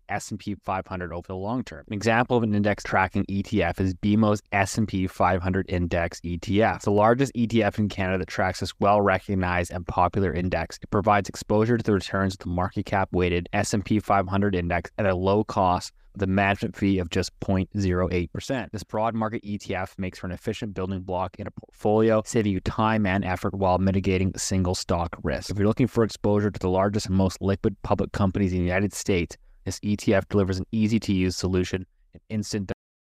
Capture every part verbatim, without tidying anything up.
S and P five hundred over the long term. An example of an index tracking E T F is B M O's S and P five hundred Index E T F. It's the largest E T F in Canada that tracks this well-recognized and popular index. It provides exposure to the returns of the market cap weighted S and P five hundred index at a low cost with a management fee of just zero point zero eight percent. This broad market E T F makes for an efficient building block in a portfolio, saving you time and effort while mitigating single stock risk. If you're looking for exposure to the largest and most liquid public companies in the United States, this E T F delivers an easy-to-use solution and instant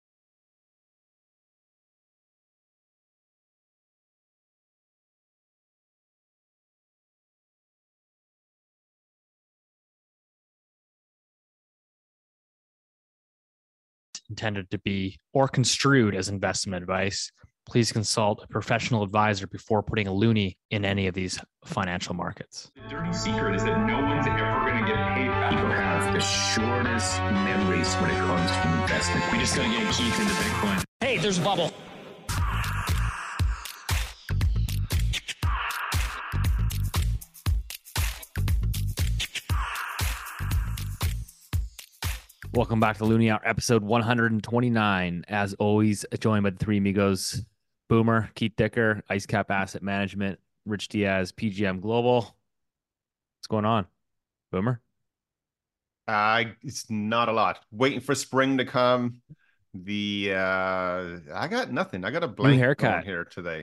intended to be or construed as investment advice. Please consult a professional advisor before putting a loonie in any of these financial markets. The dirty secret is that no one's ever going to get paid back. People have the shortest memories when it comes to investment. We just got to get Keith into Bitcoin. Hey, there's a bubble. Welcome back to Loonie Hour, episode one hundred twenty-nine. As always, joined by the three amigos, Boomer, Keith Dicker, IceCap Asset Management, Rich Diaz, P G M Global. What's going on, Boomer? Uh, it's not a lot. Waiting for spring to come. The uh, I got nothing. I got a blank haircut here today.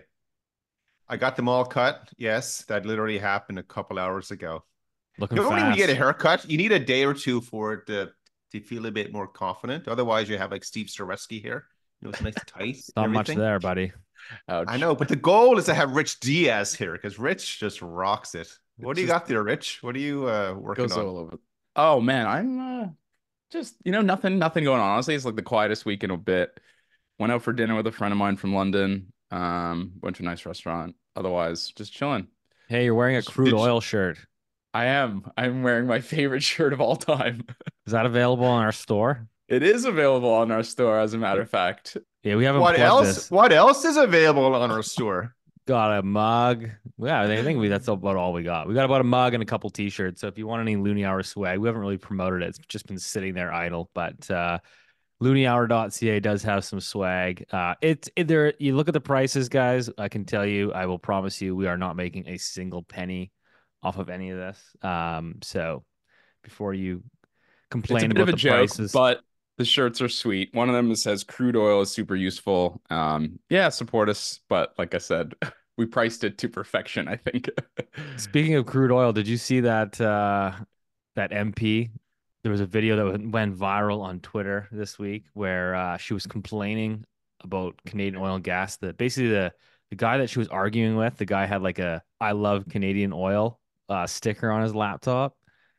I got them all cut. Yes, that literally happened a couple hours ago. Looking You don't fast. even get a haircut. You need a day or two for it to, to feel a bit more confident. Otherwise, you have like Steve Sareski here. You know, it's nice tight. Not much everything. there, buddy. Ouch. I know, but the goal is to have Rich Diaz here because Rich just rocks it. What It's do you just- got there, Rich? What are you uh, working Goes on? all over. Oh man, I'm uh, just you know nothing, nothing going on. Honestly, it's like the quietest week in a bit. Went out for dinner with a friend of mine from London. Um, went to a nice restaurant. Otherwise, just chilling. Hey, you're wearing a crude Did you- oil shirt. I am. I'm wearing my favorite shirt of all time. Is that available in our store? It is available on our store, as a matter of fact. Yeah, we haven't What plugged else? this. What else is available on our store? Got a mug. Yeah, I think we, that's about all we got. We got about a mug and a couple t-shirts. So if you want any Loonie Hour swag, we haven't really promoted it. It's just been sitting there idle. But uh, loonie hour dot c a does have some swag. Uh, it's it, there. You look at the prices, guys. I can tell you, I will promise you, we are not making a single penny off of any of this. Um, so before you complain It's a bit about of a the joke, prices, but the shirts are sweet. One of them says crude oil is super useful. Um, yeah, support us. But like I said, we priced it to perfection, I think. speaking of crude oil, did you see that uh, that M P? There was a video that went- went viral on Twitter this week where uh, she was complaining about Canadian oil and gas. That basically the the guy that she was arguing with, the guy had like a "I love Canadian oil" uh, sticker on his laptop,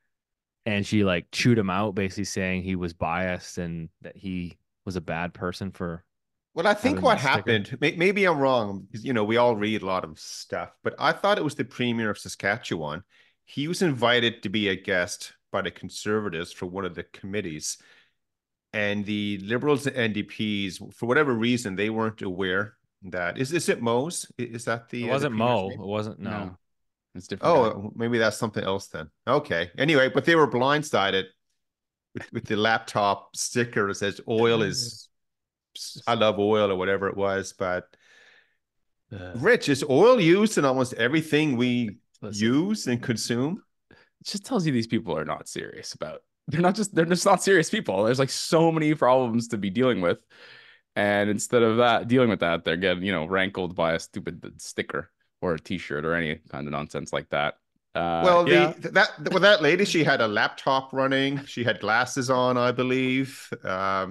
and she like chewed him out, basically saying he was biased and that he was a bad person for. Well, I think having what that sticker. happened, may, maybe I'm wrong, because, you know, we all read a lot of stuff, but I thought it was the Premier of Saskatchewan. He was invited to be a guest by the Conservatives for one of the committees. And the Liberals and N D Ps, for whatever reason, they weren't aware that. Is, is it Mo's? Is that the. It uh, the wasn't Premier's Mo. name? It wasn't no. No. It's different. guy. Oh, maybe that's something else then. Okay. Anyway, but they were blindsided with, with the laptop sticker that says oil is, I love oil or whatever it was. But Uh, Rich, is oil used in almost everything we listen, use and consume? it just tells you these people are not serious about. They're not just. They're just not serious people. There's like so many problems to be dealing with, and instead of that, dealing with that, they're getting you know rankled by a stupid sticker or a T-shirt or any kind of nonsense like that. Uh, Well, yeah. the that well, that lady, she had a laptop running. She had glasses on, I believe. Um,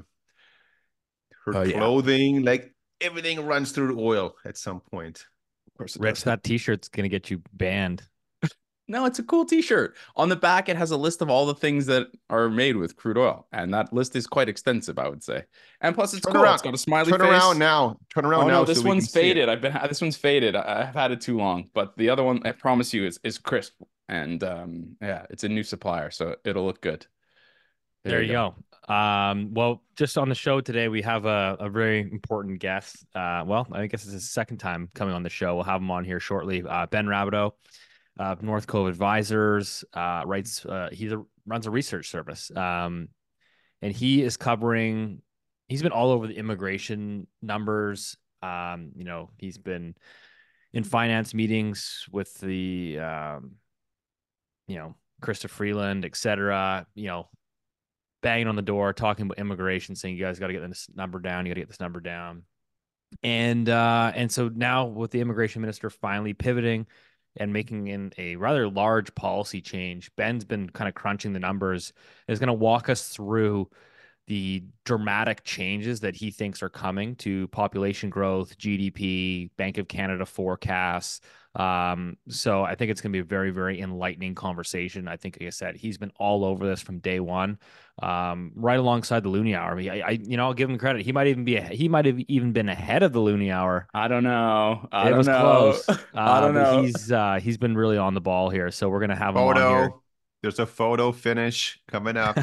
her Oh, yeah. clothing, like everything runs through oil at some point. Of course it Rich, does. that T-shirt's gonna get you banned. No, it's a cool T-shirt. On the back, it has a list of all the things that are made with crude oil, and that list is quite extensive, I would say. And plus, it's Turn cool. around. It's got a smiley Turn face. around now. Turn around Oh now. no, this so we one's can see it. faded. I've been this one's faded. I, I've had it too long, but the other one, I promise you, is is crisp. And um, yeah, it's a new supplier, so it'll look good. There, you go. Um, well, just on the show today, we have a, a very important guest. Uh, well, I guess it's his second time coming on the show. We'll have him on here shortly. Uh, Ben Rabideau, uh, North Cove Advisors, uh, writes. Uh, he runs a research service. Um, and he is covering. He's been all over the immigration numbers. Um, you know, he's been in finance meetings with the, um, you know, Krista Freeland, et cetera. You know, banging on the door, talking about immigration, saying you guys got to get this number down. You got to get this number down. And uh, and so now with the immigration minister finally pivoting and making in a rather large policy change, Ben's been kind of crunching the numbers, is going to walk us through the dramatic changes that he thinks are coming to population growth, G D P, Bank of Canada forecasts. Um, so I think it's going to be a very, very enlightening conversation. I think, like I said, he's been all over this from day one, um, right alongside the Loonie Hour. I, mean, I, I, you know, I'll give him credit. He might even be, a, he might have even been ahead of the Loonie Hour. I don't know. I it don't was know. close. Uh, I don't know. He's uh, he's been really on the ball here. So we're gonna have him on here. Photo. There's a photo finish coming up.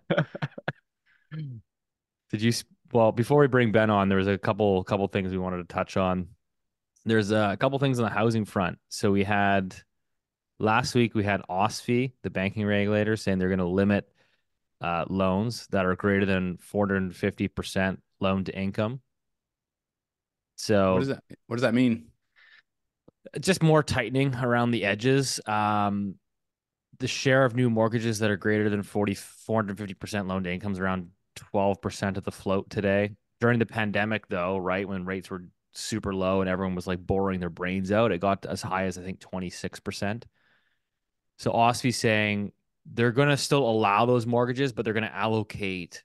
Did you? Well, before we bring Ben on, there was a couple couple things we wanted to touch on. There's a couple things on the housing front. So we had last week we had OSFI, the banking regulator, saying they're going to limit uh, loans that are greater than four hundred fifty percent loan to income. So what does that what does that mean? Just more tightening around the edges. Um, the share of new mortgages that are greater than four hundred fifty percent loan to income is around twelve percent of the float today. During the pandemic, though, right, when rates were super low and everyone was like boring their brains out, it got as high as I think twenty-six percent. So OSFI saying they're going to still allow those mortgages, but they're going to allocate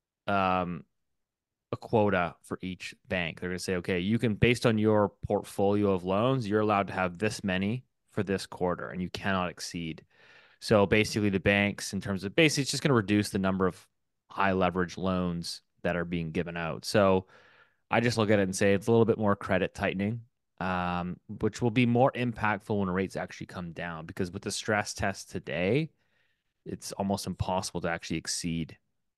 um, a quota for each bank. They're going to say, okay, you can, based on your portfolio of loans, you're allowed to have this many for this quarter and you cannot exceed. So basically the banks, in terms of basically, it's just going to reduce the number of high leverage loans that are being given out. So I just look at it and say it's a little bit more credit tightening, um, which will be more impactful when rates actually come down, because with the stress test today, it's almost impossible to actually exceed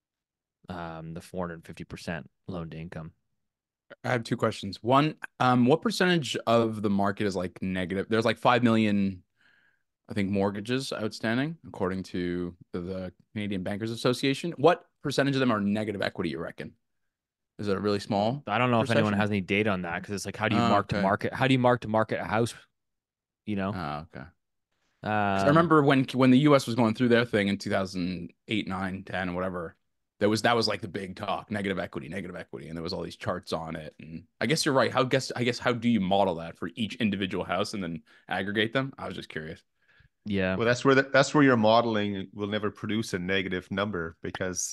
um, the four hundred fifty percent loan to income. I have two questions. One, um, what percentage of the market is like negative? There's like five million, I think, mortgages outstanding, according to the Canadian Bankers Association. What percentage of them are negative equity, you reckon? Is it a really small? I don't know perception? if anyone has any data on that, because it's like, how do you Oh, mark okay. to market? How do you mark to market a house? You know? Oh, okay. Um, I remember when when the U S was going through their thing in two thousand eight, nine, ten, whatever. There was that was like the big talk, negative equity, negative equity, and there was all these charts on it. And I guess you're right. How guess I guess how do you model that for each individual house and then aggregate them? I was just curious. Yeah. Well, that's where the, that's where your modeling will never produce a negative number, because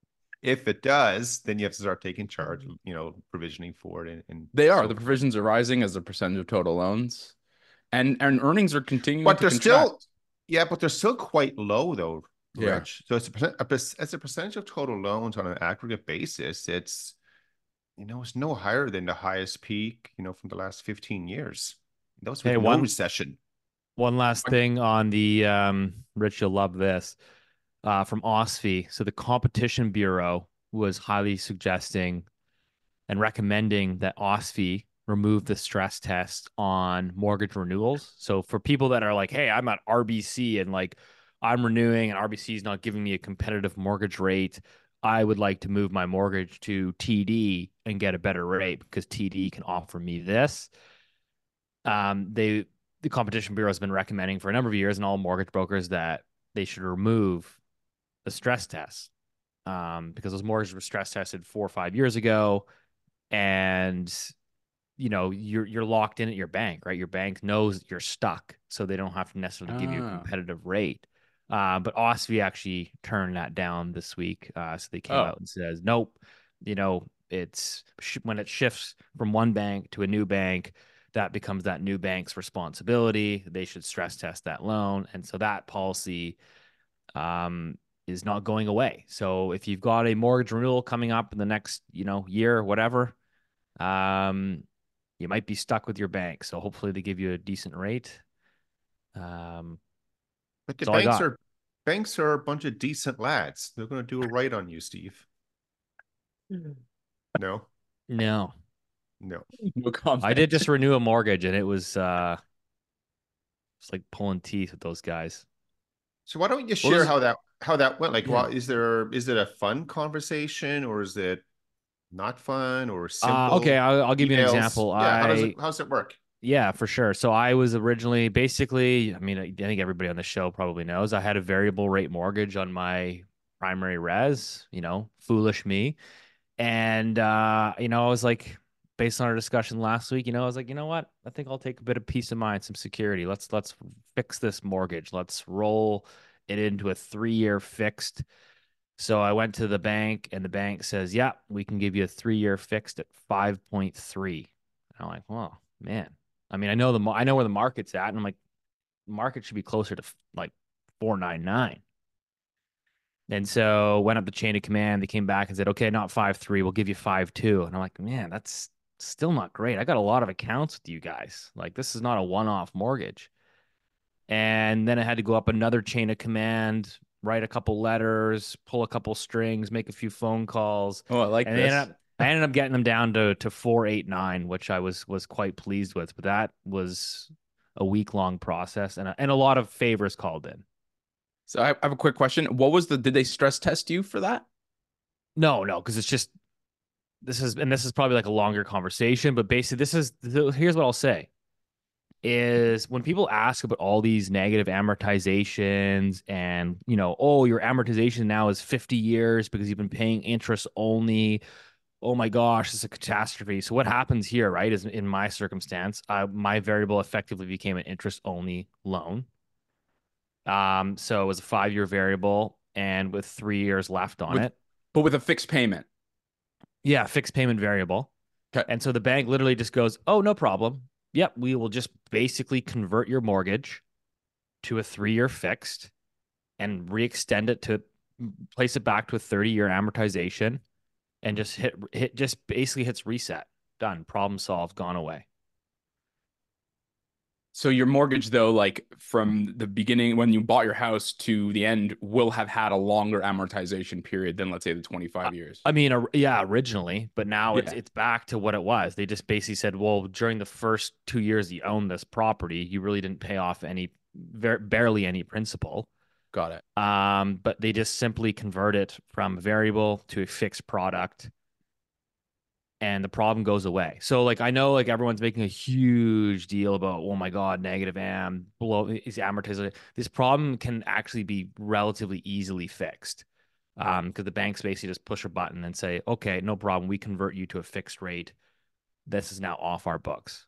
if it does, then you have to start taking charge, you know, provisioning for it. And, and They are. so The provisions are rising as a percentage of total loans. And and earnings are continuing but to they're contract. still, yeah, but they're still quite low though, Yeah. Rich. So it's a, percent- a perc- as a percentage of total loans on an aggregate basis, it's, you know, it's no higher than the highest peak, you know, from the last fifteen years. That was with Hey, no one- recession. One last thing on the um, Rich, you'll love this, uh, from OSFI. So the Competition Bureau was highly suggesting and recommending that OSFI remove the stress test on mortgage renewals. So for people that are like, hey, I'm at R B C and like I'm renewing and R B C is not giving me a competitive mortgage rate, I would like to move my mortgage to T D and get a better rate because T D can offer me this. Um, they the Competition Bureau has been recommending for a number of years, and all mortgage brokers, that they should remove the stress test, um, because those mortgages were stress tested four or five years ago, and you know you're you're locked in at your bank, right? Your bank knows you're stuck, so they don't have to necessarily give you a Ah. competitive rate. Uh, but OSFI actually turned that down this week, uh, so they came Oh. out and says, nope, you know, it's sh- when it shifts from one bank to a new bank, that becomes that new bank's responsibility. They should stress test that loan. And so that policy um, is not going away. So if you've got a mortgage renewal coming up in the next, you know, year or whatever, um, you might be stuck with your bank. So hopefully they give you a decent rate. Um, But the That's all I banks got. are banks are a bunch of decent lads. They're going to do it right on you, Steve. No, no, no. No comment. I did just renew a mortgage, and it was uh, it's like pulling teeth with those guys. So why don't you Well, share there's- how that how that went. Like, Yeah. well, is there is it a fun conversation or is it not fun or simple? Uh, okay, I'll, I'll give you an emails? example. Yeah, how does I it how does it work? Yeah, for sure. So I was originally basically, I mean, I think everybody on the show probably knows I had a variable rate mortgage on my primary res, you know, foolish me. And uh, you know, I was like, based on our discussion last week, you know, I was like, you know what? I think I'll take a bit of peace of mind, some security. Let's let's fix this mortgage. Let's roll it into a three-year fixed. So I went to the bank and the bank says, yeah, we can give you a three-year fixed at five point three. And I'm like, well, man. I mean, I know the I know where the market's at, and I'm like, the market should be closer to like four ninety-nine. And so went up the chain of command. They came back and said, okay, not five three, we'll give you five two. And I'm like, man, that's still not great. I got a lot of accounts with you guys. Like, this is not a one-off mortgage. And then I had to go up another chain of command, write a couple letters, pull a couple strings, make a few phone calls. Oh, I like and this. They ended up, I ended up getting them down to to four eight nine, which I was was quite pleased with. But that was a week long process, and a, and a lot of favors called in. So I have a quick question. What was the? Did they stress test you for that? No, no, because it's just this is and this is probably like a longer conversation. But basically, this is here's what I'll say: is when people ask about all these negative amortizations and you know, oh, your amortization now is fifty years because you've been paying interest only. Oh my gosh, it's a catastrophe. So what happens here, right, is in my circumstance, uh, my variable effectively became an interest-only loan. Um, so it was a five-year variable and with three years left on with, it. But with a fixed payment. Yeah, fixed payment variable. Okay. And so the bank literally just goes, oh, no problem. Yep, we will just basically convert your mortgage to a three-year fixed and re-extend it to place it back to a thirty-year amortization. And just hit hit just basically hits reset. Done. Problem solved. Gone away. So your mortgage, though, like from the beginning when you bought your house to the end, will have had a longer amortization period than, let's say, the twenty-five years. I mean, uh, yeah, originally, but now Yeah. it's it's back to what it was. They just basically said, well, during the first two years you owned this property, you really didn't pay off any, ver- barely any principal. Got it. Um, but they just simply convert it from variable to a fixed product, and the problem goes away. So, like, I know, like, everyone's making a huge deal about, oh my god, negative am, below is amortized. This problem can actually be relatively easily fixed, um, because the banks basically just push a button and say, okay, no problem, we convert you to a fixed rate. This is now off our books.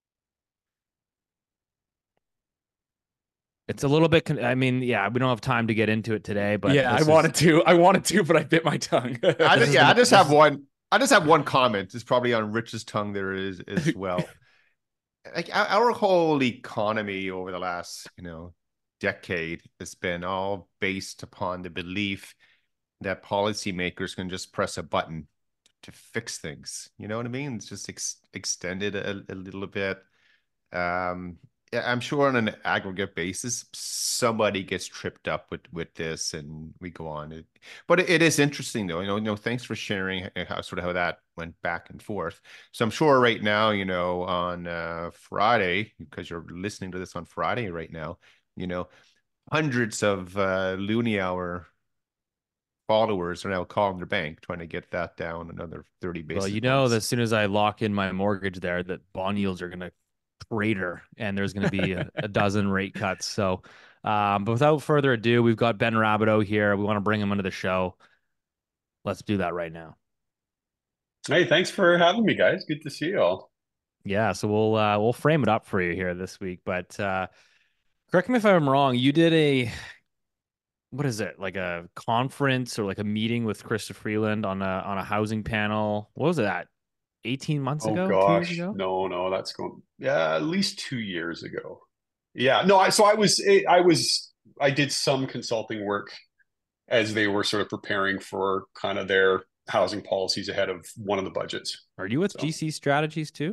It's a little bit. I mean, yeah, we don't have time to get into it today, but yeah, I is... wanted to. I wanted to, but I bit my tongue. I just, yeah, I just have one. I just have one comment. It's probably on Rich's tongue there is as well. Like our whole economy over the last, you know, decade has been all based upon the belief that policymakers can just press a button to fix things. You know what I mean? It's just ex- extended a, a little bit. Um, yeah, I'm sure on an aggregate basis, somebody gets tripped up with with this, and we go on. It, but it, it is interesting, though. You know, you know, thanks for sharing how sort of how that went back and forth. So I'm sure right now, you know, on uh, Friday, because you're listening to this on Friday right now, you know, hundreds of uh, Loonie Hour followers are now calling their bank trying to get that down another thirty basis Well, you know, points. that as soon as I lock in my mortgage there, that bond yields are going to crater and there's going to be a, a dozen rate cuts. So, um, but without further ado, we've got Ben Rabideau here. We want to bring him into the show. Let's do that right now. Hey, thanks for having me, guys. Good to see you all. Yeah, so we'll uh, we'll frame it up for you here this week. But uh, correct me if I'm wrong. You did a what is it, like a conference or like a meeting with Chrystia Freeland on a on a housing panel? What was it at? eighteen months Oh ago? gosh, two years ago? no, no, that's going yeah, at least two years ago. Yeah, no, I so I was I was I did some consulting work as they were sort of preparing for kind of their housing policies ahead of one of the budgets. Are you with So. G C Strategies too?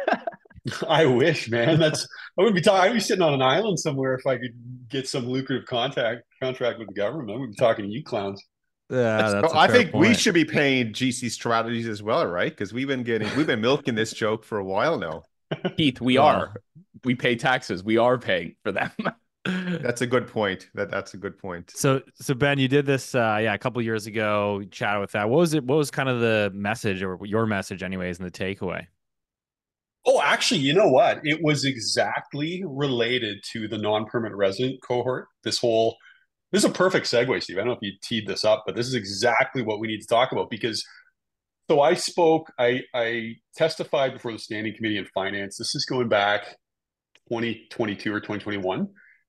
I wish, man. That's I would be talking. I'd be sitting on an island somewhere if I could get some lucrative contact contract with the government. I would be talking to you clowns. Yeah, that's so I think point. we should be paying G C Strategies as well, right? Because we've been getting we've been milking this joke for a while now. Keith, we well, are. We pay taxes. We are paying for them. That's a good point. That that's a good point. So, so Ben, you did this, uh, yeah, a couple years ago. You chatted with that. What was it? What was kind of the message, or your message, anyways, and the takeaway? Oh, actually, you know what? It was exactly related to the non-permanent resident cohort. This whole, this is a perfect segue, Steve. I don't know if you teed this up, but this is exactly what we need to talk about because so I spoke, I, I testified before the Standing Committee on Finance. This is going back twenty twenty-two or twenty twenty-one.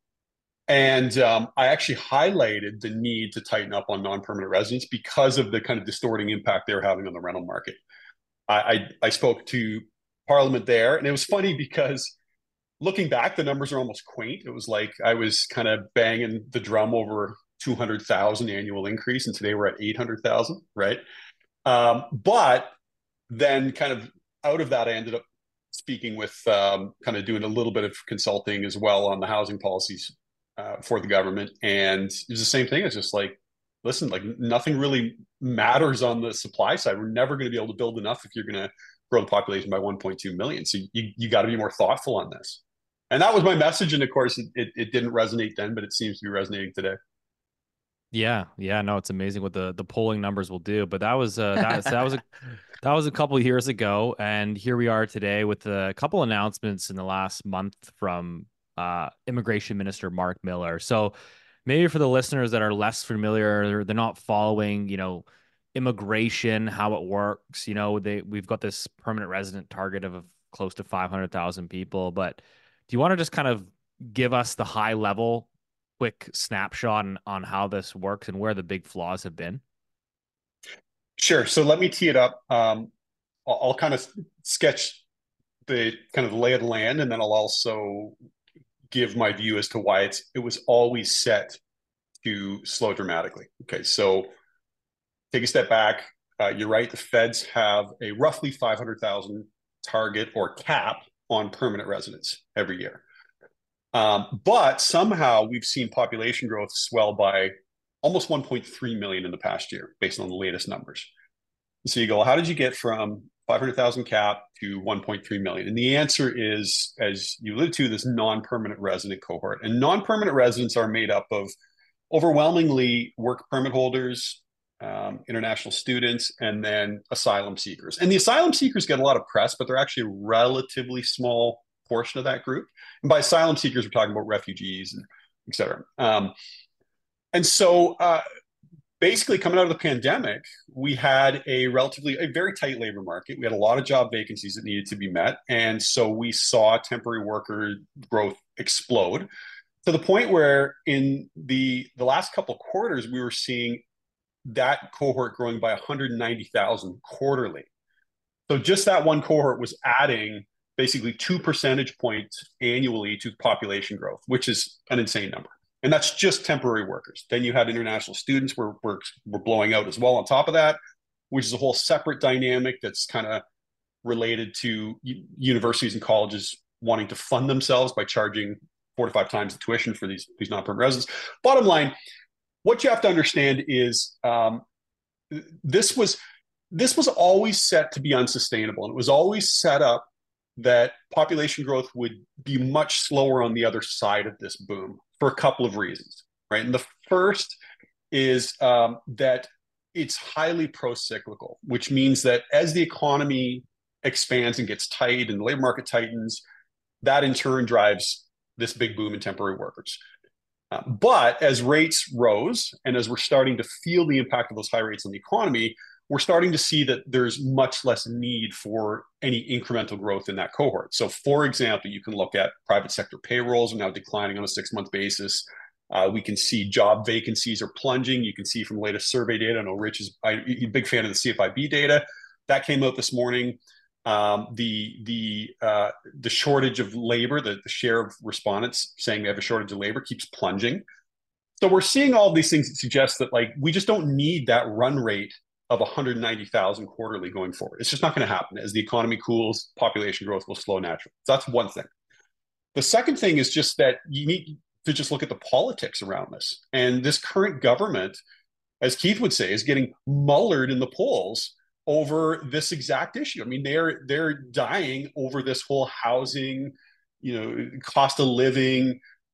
And um, I actually highlighted the need to tighten up on non-permanent residents because of the kind of distorting impact they're having on the rental market. I, I, I spoke to Parliament there, and it was funny because looking back, the numbers are almost quaint. It was like I was kind of banging the drum over two hundred thousand annual increase, and today we're at eight hundred thousand, right? Um, but then kind of out of that, I ended up speaking with um, kind of doing a little bit of consulting as well on the housing policies uh, for the government. And it was the same thing. It's just like, listen, like nothing really matters on the supply side. We're never going to be able to build enough if you're going to grow the population by one point two million. So you, you got to be more thoughtful on this. And that was my message. And of course, it, it, it didn't resonate then, but it seems to be resonating today. Yeah, yeah, no, it's amazing what the the polling numbers will do. But that was uh, that that was a that was a couple of years ago, and here we are today with a couple announcements in the last month from uh, Immigration Minister Mark Miller. So maybe for the listeners that are less familiar, they're not following, you know, immigration, how it works. You know, they we've got this permanent resident target of close to five hundred thousand people. But do you want to just kind of give us the high level quick snapshot on, on how this works and where the big flaws have been? Sure. So let me tee it up. Um, I'll, I'll kind of sketch the kind of the lay of the land, and then I'll also give my view as to why it's it was always set to slow dramatically. Okay, so take a step back. Uh, you're right. The feds have a roughly five hundred thousand target or cap on permanent residents every year. Um, but somehow we've seen population growth swell by almost one point three million in the past year, based on the latest numbers. So you go, how did you get from five hundred thousand cap to one point three million? And the answer is, as you alluded to, this non-permanent resident cohort. And non-permanent residents are made up of overwhelmingly work permit holders, um, international students, and then asylum seekers. And the asylum seekers get a lot of press, but they're actually a relatively small portion of that group. And by asylum seekers, we're talking about refugees and et cetera. Um, and so uh, basically coming out of the pandemic, we had a relatively, a very tight labor market. We had a lot of job vacancies that needed to be met. And so we saw temporary worker growth explode to the point where in the, the last couple of quarters, we were seeing that cohort growing by one hundred ninety thousand quarterly. So just that one cohort was adding basically two percentage points annually to population growth, which is an insane number. And that's just temporary workers. Then you had international students were, were, were blowing out as well on top of that, which is a whole separate dynamic that's kind of related to universities and colleges wanting to fund themselves by charging four to five times the tuition for these, these non-permanent residents. Bottom line, what you have to understand is um, this was this was always set to be unsustainable. And it was always set up that population growth would be much slower on the other side of this boom for a couple of reasons, right? And the first is um, that it's highly pro-cyclical, which means that as the economy expands and gets tight and the labor market tightens, that in turn drives this big boom in temporary workers. Uh, but as rates rose, and as we're starting to feel the impact of those high rates on the economy, we're starting to see that there's much less need for any incremental growth in that cohort. So, for example, you can look at private sector payrolls are now declining on a six-month basis. Uh, we can see job vacancies are plunging. You can see from the latest survey data. I know Rich is a big fan of the C F I B data. That came out this morning. Um, the the uh, the shortage of labor, the, the share of respondents saying they have a shortage of labor keeps plunging. So we're seeing all these things that suggest that like we just don't need that run rate of one hundred ninety thousand quarterly going forward. It's just not going to happen. As the economy cools, population growth will slow naturally. So that's one thing. The second thing is just that you need to just look at the politics around this. And this current government, as Keith would say, is getting mullered in the polls over this exact issue. I mean, they're they're dying over this whole housing, you know, cost of living,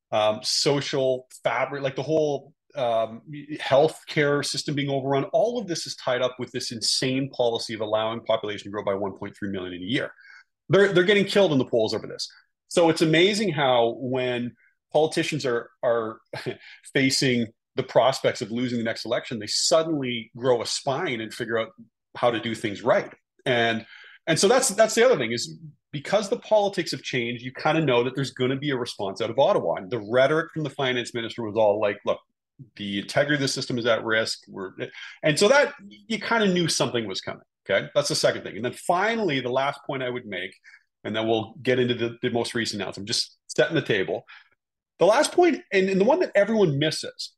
um, social fabric, like the whole um, healthcare system being overrun. All of this is tied up with this insane policy of allowing population to grow by one point three million in a year. They're they're getting killed in the polls over this. So it's amazing how when politicians are are facing the prospects of losing the next election, they suddenly grow a spine and figure out how to do things right. And and so that's that's the other thing is because the politics have changed, you kind of know that there's going to be a response out of Ottawa. And the rhetoric from the finance minister was all like, look, the integrity of the system is at risk. We're, and so that you kind of knew something was coming. Okay, that's the second thing. And then finally, the last point I would make, and then we'll get into the, the most recent announcement, just setting the table. The last point, and, and the one that everyone misses,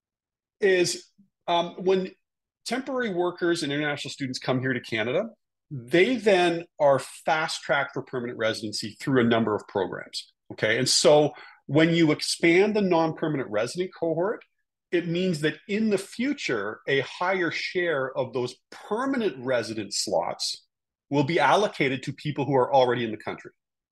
is um, when temporary workers and international students come here to Canada, they then are fast-tracked for permanent residency through a number of programs, okay? And so when you expand the non-permanent resident cohort, it means that in the future, a higher share of those permanent resident slots will be allocated to people who are already in the country.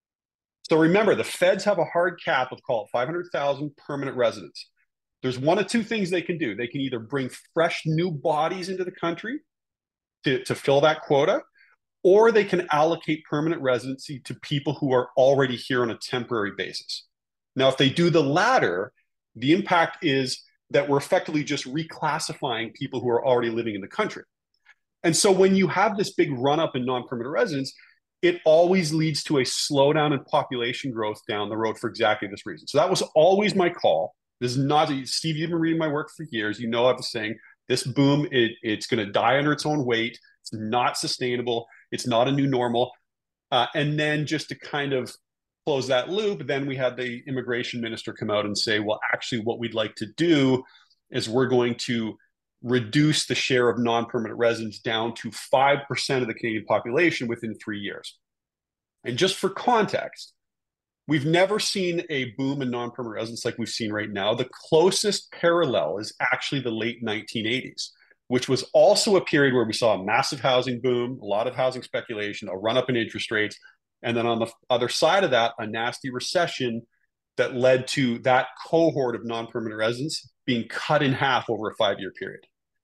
So remember, the feds have a hard cap of, call it five hundred thousand permanent residents. There's one of two things they can do. They can either bring fresh new bodies into the country to, to fill that quota, or they can allocate permanent residency to people who are already here on a temporary basis. Now, if they do the latter, the impact is that we're effectively just reclassifying people who are already living in the country. And so when you have this big run up in non-permanent residents, it always leads to a slowdown in population growth down the road for exactly this reason. So that was always my call. This is not, Steve, you've been reading my work for years. You know, I was saying this boom, it, it's going to die under its own weight. It's not sustainable. It's not a new normal. Uh, and then just to kind of close that loop, then we had the immigration minister come out and say, well, actually what we'd like to do is we're going to reduce the share of non-permanent residents down to five percent of the Canadian population within three years. And just for context, we've never seen a boom in non-permanent residents like we've seen right now. The closest parallel is actually the late nineteen eighties, which was also a period where we saw a massive housing boom, a lot of housing speculation, a run up in interest rates, and then on the other side of that, a nasty recession that led to that cohort of non-permanent residents being cut in half over a five-year period.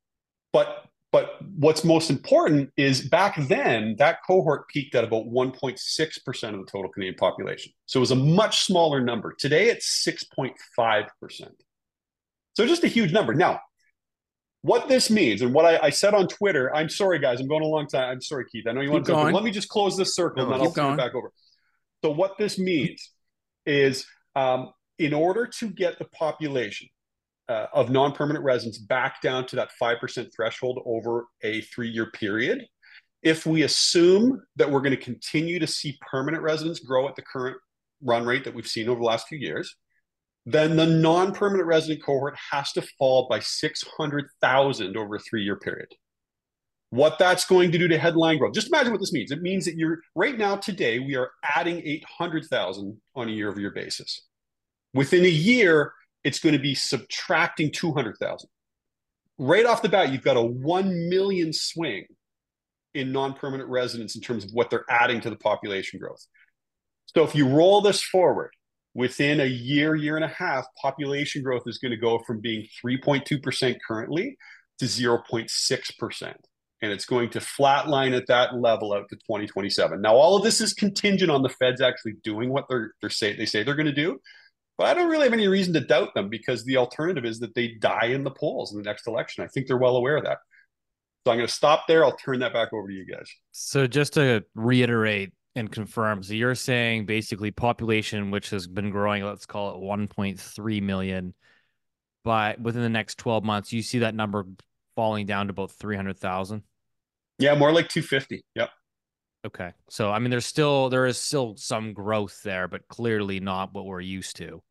But but what's most important is back then, that cohort peaked at about one point six percent of the total Canadian population. So it was a much smaller number. Today, it's six point five percent. So just a huge number. Now, what this means, and what I, I said on Twitter, I'm sorry, guys, I'm going a long time. I'm sorry, Keith. I know you want to go, but let me just close this circle, No, and then I'll keep turn going. it back over. So what this means is um, in order to get the population uh, of non-permanent residents back down to that five percent threshold over a three-year period, if we assume that we're going to continue to see permanent residents grow at the current run rate that we've seen over the last few years, then the non-permanent resident cohort has to fall by six hundred thousand over a three-year period. What that's going to do to headline growth, just imagine what this means. It means that you're right now, today, we are adding eight hundred thousand on a year-over-year basis. Within a year, it's going to be subtracting two hundred thousand. Right off the bat, you've got a one million swing in non-permanent residents in terms of what they're adding to the population growth. So if you roll this forward, within a year, year and a half, population growth is going to go from being three point two percent currently to zero point six percent. And it's going to flatline at that level out to twenty twenty-seven. Now, all of this is contingent on the feds actually doing what they're, they're say, they say they're going to do. But I don't really have any reason to doubt them, because the alternative is that they die in the polls in the next election. I think they're well aware of that. So I'm going to stop there. I'll turn that back over to you guys. So just to reiterate and confirm, so you're saying basically population, which has been growing, let's call it one point three million, but within the next twelve months, you see that number falling down to about three hundred thousand? Yeah, more like two fifty. Yep. Okay. So, I mean, there's still, there is still some growth there, but clearly not what we're used to.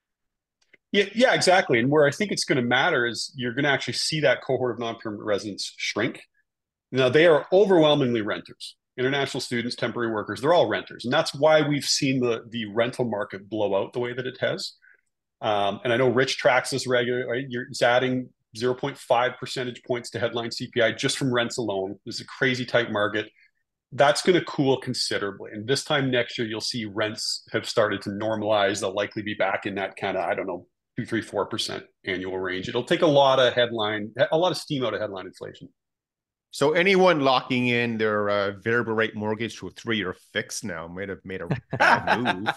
Yeah, yeah, exactly. And where I think it's going to matter is you're going to actually see that cohort of non-permanent residents shrink. Now, they are overwhelmingly renters. International students, temporary workers, they're all renters. And that's why we've seen the, the rental market blow out the way that it has. Um, and I know Rich tracks this regularly, right? You're, it's adding zero point five percentage points to headline C P I just from rents alone. This is a crazy tight market. that's going to cool considerably. And this time next year, you'll see rents have started to normalize. They'll likely be back in that kind of, I don't know, two, three, four percent annual range. It'll take a lot of headline, a lot of steam out of headline inflation. So anyone locking in their uh, variable rate mortgage to a three-year fix now might have made a bad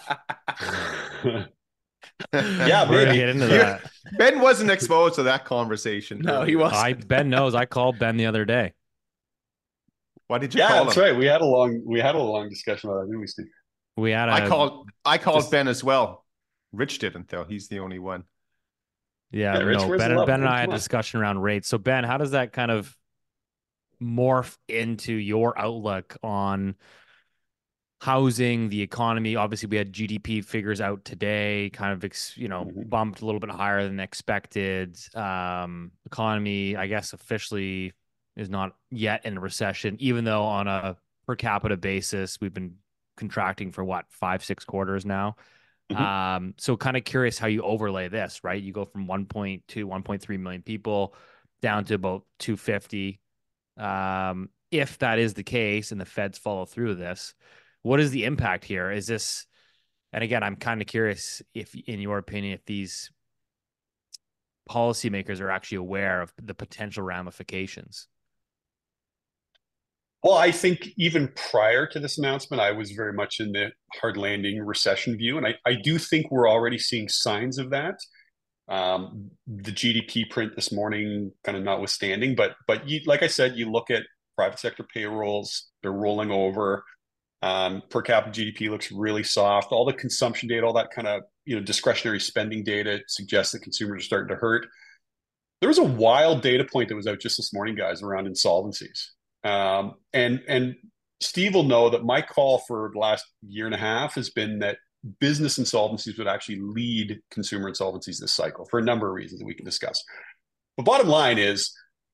move. Yeah, We're gonna maybe. get into You- that. Ben wasn't exposed to that conversation. No, he earlier. wasn't. I Ben knows. I called Ben the other day. Why did you Yeah, call that's him? right. We had a long we had a long discussion about that, didn't we, Steve? We had a I called I called just- Ben as well. Rich didn't though. He's the only one. Yeah, Yeah, Rich, no, where's Ben the and love, Ben and man? I had Come a on. discussion around rates. So Ben, how does that kind of morph into your outlook on housing, the economy? Obviously, we had G D P figures out today, kind of ex, you know, Mhm. bumped a little bit higher than expected. Um, economy, I guess, officially is not yet in a recession, even though on a per capita basis, we've been contracting for what, five, six quarters now. Mhm. Um, so kind of curious how you overlay this, right? You go from one point two, one point three million people down to about two fifty. Um, if that is the case and the feds follow through with this, what is the impact here? Is this, and again, I'm kind of curious if, in your opinion, if these policymakers are actually aware of the potential ramifications. Well, I think even prior to this announcement, I was very much in the hard landing recession view. And I, I do think we're already seeing signs of that. Um, the G D P print this morning kind of notwithstanding, but but you, like I said, you look at private sector payrolls, they're rolling over. Um, per capita G D P looks really soft. All the consumption data, all that kind of you know discretionary spending data suggests that consumers are starting to hurt. There was a wild data point that was out just this morning, guys, around insolvencies. Um, and and Steve will know that my call for the last year and a half has been that business insolvencies would actually lead consumer insolvencies this cycle for a number of reasons that we can discuss. The bottom line is,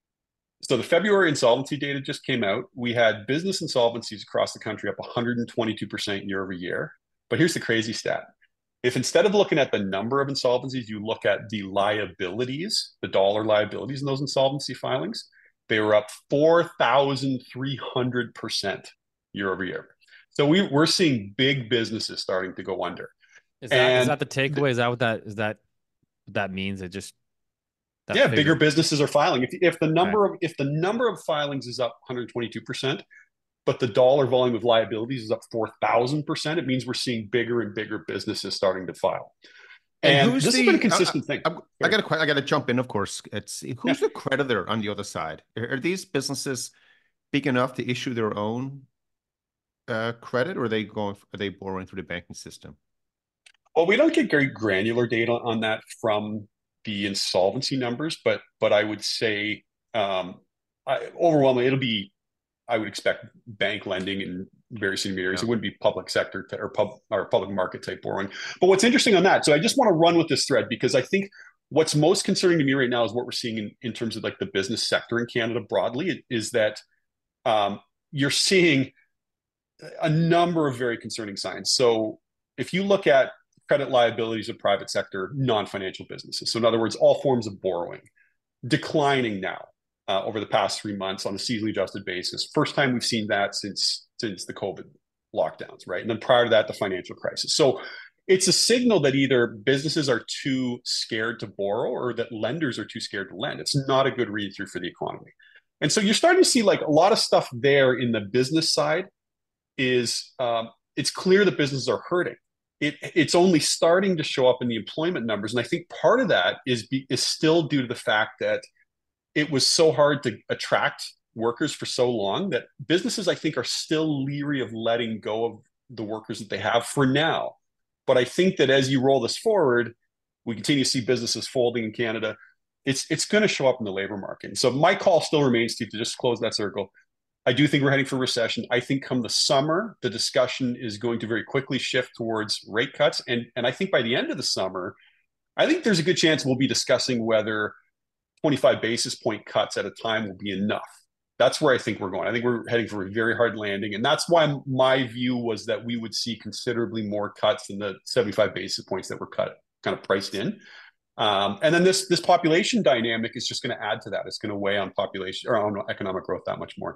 so the February insolvency data just came out. We had business insolvencies across the country up one hundred twenty-two percent year over year. But here's the crazy stat. If instead of looking at the number of insolvencies, you look at the liabilities, the dollar liabilities in those insolvency filings, they were up four thousand three hundred percent year over year. So we, we're seeing big businesses starting to go under. Is that is And that the takeaway? Is that what that is that what that means? It just that yeah, figure- bigger businesses are filing. If if the number of if the number of filings is up one hundred twenty-two percent, but the dollar volume of liabilities is up four thousand percent, it means we're seeing bigger and bigger businesses starting to file. And And, who's this the- has been a consistent thing. I, I got to I got to jump in. Of course, it's who's Yeah. the creditor on the other side? Are, are these businesses big enough to issue their own uh, credit, or are they going? Are they borrowing through the banking system? Well, we don't get very granular data on that from the insolvency numbers, but but I would say um, I, overwhelmingly it'll be. I would expect bank lending in various intermediaries. Yeah. It wouldn't be public sector to, or pub or public market type borrowing. But what's interesting on that, so I just want to run with this thread because I think what's most concerning to me right now is what we're seeing in, in terms of like the business sector in Canada broadly is that um, you're seeing a number of very concerning signs. So if you look at credit liabilities of private sector, non-financial businesses, so in other words, all forms of borrowing, declining now. Uh, over the past three months on a seasonally adjusted basis. First time we've seen that since since the COVID lockdowns, right? And then prior to that, the financial crisis. So it's a signal that either businesses are too scared to borrow or that lenders are too scared to lend. It's not a good read through for the economy. And so you're starting to see like a lot of stuff there in the business side is um, it's clear that businesses are hurting. It, it's only starting to show up in the employment numbers. And I think part of that is, be, is still due to the fact that it was so hard to attract workers for so long that businesses, I think, are still leery of letting go of the workers that they have for now. But I think that as you roll this forward, we continue to see businesses folding in Canada. It's it's going to show up in the labor market. And so my call still remains, Steve, to just close that circle. I do think we're heading for recession. I think come the summer, the discussion is going to very quickly shift towards rate cuts. And, and I think by the end of the summer, I think there's a good chance we'll be discussing whether twenty-five basis point cuts at a time will be enough. That's where I think we're going. I think we're heading for a very hard landing. And that's why my view was that we would see considerably more cuts than the seventy-five basis points that were cut, kind of priced in. Um, and then this, this population dynamic is just going to add to that. It's going to weigh on population or on economic growth that much more.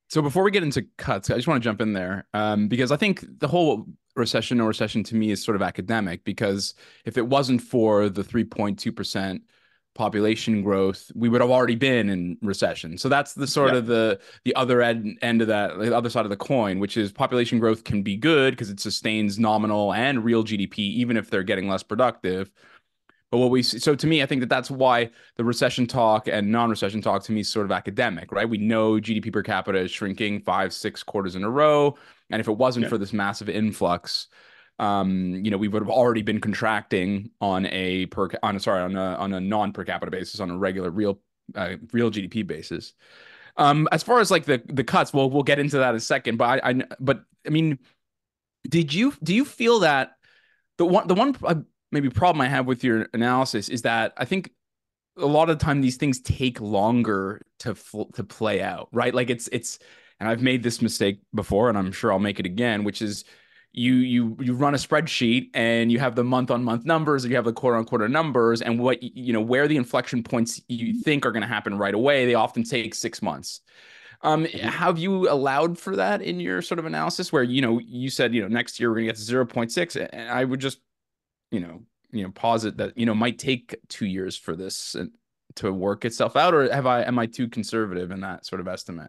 So before we get into cuts, I just want to jump in there um, because I think the whole recession no recession to me is sort of academic, because if it wasn't for the three point two percent population growth, we would have already been in recession. So that's the sort Yeah. of the the other end, end of that, the other side of the coin, which is population growth can be good because it sustains nominal and real G D P, even if they're getting less productive. But what we see, so to me, I think that that's why the recession talk and non-recession talk to me is sort of academic, right? We know G D P per capita is shrinking five, six quarters in a row. And if it wasn't Yeah. for this massive influx, um, you know, we would have already been contracting on a per, on a, sorry, on a, on a non per capita basis, on a regular real, uh, real G D P basis. Um, as far as like the, the cuts, well, we'll get into that in a second, but I, I, but I mean, did you, do you feel that the one, the one, uh, maybe problem I have with your analysis is that I think a lot of the time these things take longer to to play out, right? Like it's it's, and I've made this mistake before, and I'm sure I'll make it again, which is you you you run a spreadsheet and you have the month on month numbers, and you have the quarter on quarter numbers, and what you know where the inflection points you think are going to happen right away, they often take six months. Um, have you allowed for that in your sort of analysis, where you know you said you know next year we're going to get to zero point six, and I would just you know, you know, posit that, you know, might take two years for this to work itself out, or have I, am I too conservative in that sort of estimate?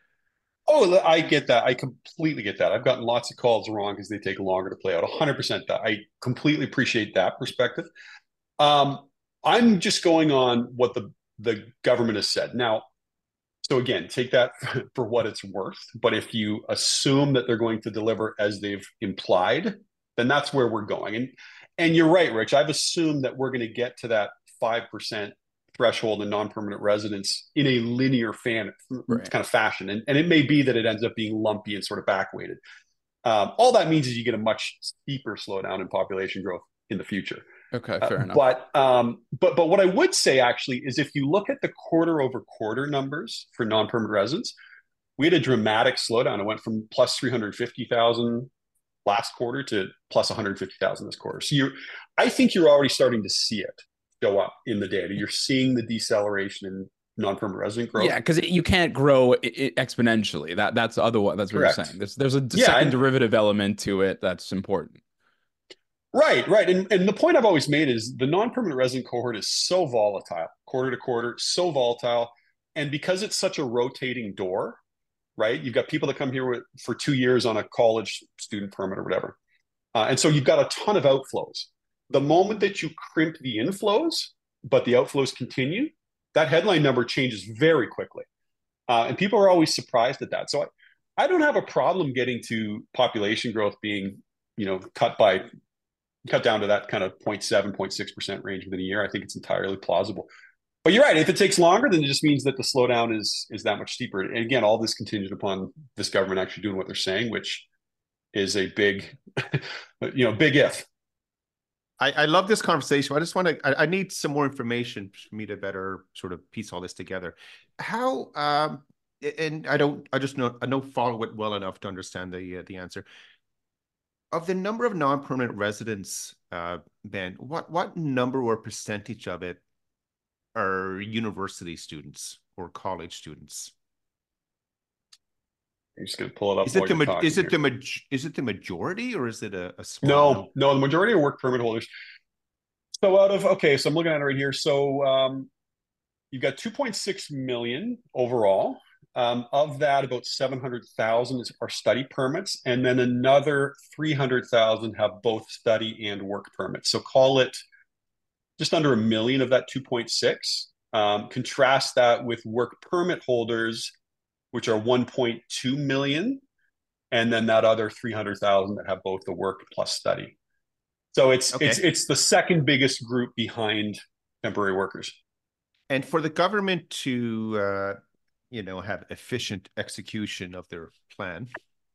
Oh, I get that. I completely get that. I've gotten lots of calls wrong because they take longer to play out. one hundred percent that. I completely appreciate that perspective. Um, I'm just going on what the, the government has said. Now, so again, take that for what it's worth. But if you assume that they're going to deliver as they've implied, then that's where we're going. And and you're right, Rich. I've assumed that we're going to get to that five percent threshold in non-permanent residents in a linear fan right. kind of fashion. And, and it may be that it ends up being lumpy and sort of back-weighted. Um, all that means is you get a much steeper slowdown in population growth in the future. Okay, fair uh, enough. But um, but but what I would say actually is if you look at the quarter over quarter numbers for non-permanent residents, we had a dramatic slowdown. It went from plus three hundred fifty thousand last quarter to plus one hundred fifty thousand this quarter. So you're, I think you're already starting to see it go up in the data. You're seeing the deceleration in non-permanent resident growth. Yeah, because you can't grow it, it exponentially. That that's otherwise that's what Correct. You're saying. There's there's a yeah, second and, derivative element to it that's important. Right, right. And and the point I've always made is the non-permanent resident cohort is so volatile, quarter to quarter, so volatile. And because it's such a rotating door, right? You've got people that come here with, for two years on a college student permit or whatever. Uh, and so you've got a ton of outflows. The moment that you crimp the inflows, but the outflows continue, that headline number changes very quickly. Uh, and people are always surprised at that. So I, I don't have a problem getting to population growth being, you know, cut by, cut down to that kind of zero point seven, zero point six percent range within a year. I think it's entirely plausible. But you're right. If it takes longer, then it just means that the slowdown is is that much steeper. And again, all this contingent upon this government actually doing what they're saying, which is a big, you know, big if. I, I love this conversation. I just want to. I, I need some more information for me to better sort of piece all this together. How? Um, and I don't. I just know. I don't follow it well enough to understand the uh, the answer. Of the number of non-permanent residents, uh, Ben, what what number or percentage of it are university students or college students? I'm just going to pull it up. Is it the ma- is it the ma- is it the majority, or is it a, a small? No, number? no, the majority are work permit holders. So out of okay, so I'm looking at it right here. So um, you've got two point six million overall. Um, of that, about seven hundred thousand are study permits, and then another three hundred thousand have both study and work permits. So call it just under a million of that two point six. Um, contrast that with work permit holders, which are one point two million, and then that other three hundred thousand that have both the work plus study. So it's okay. it's it's the second biggest group behind temporary workers. And for the government to, uh, you know, have efficient execution of their plan,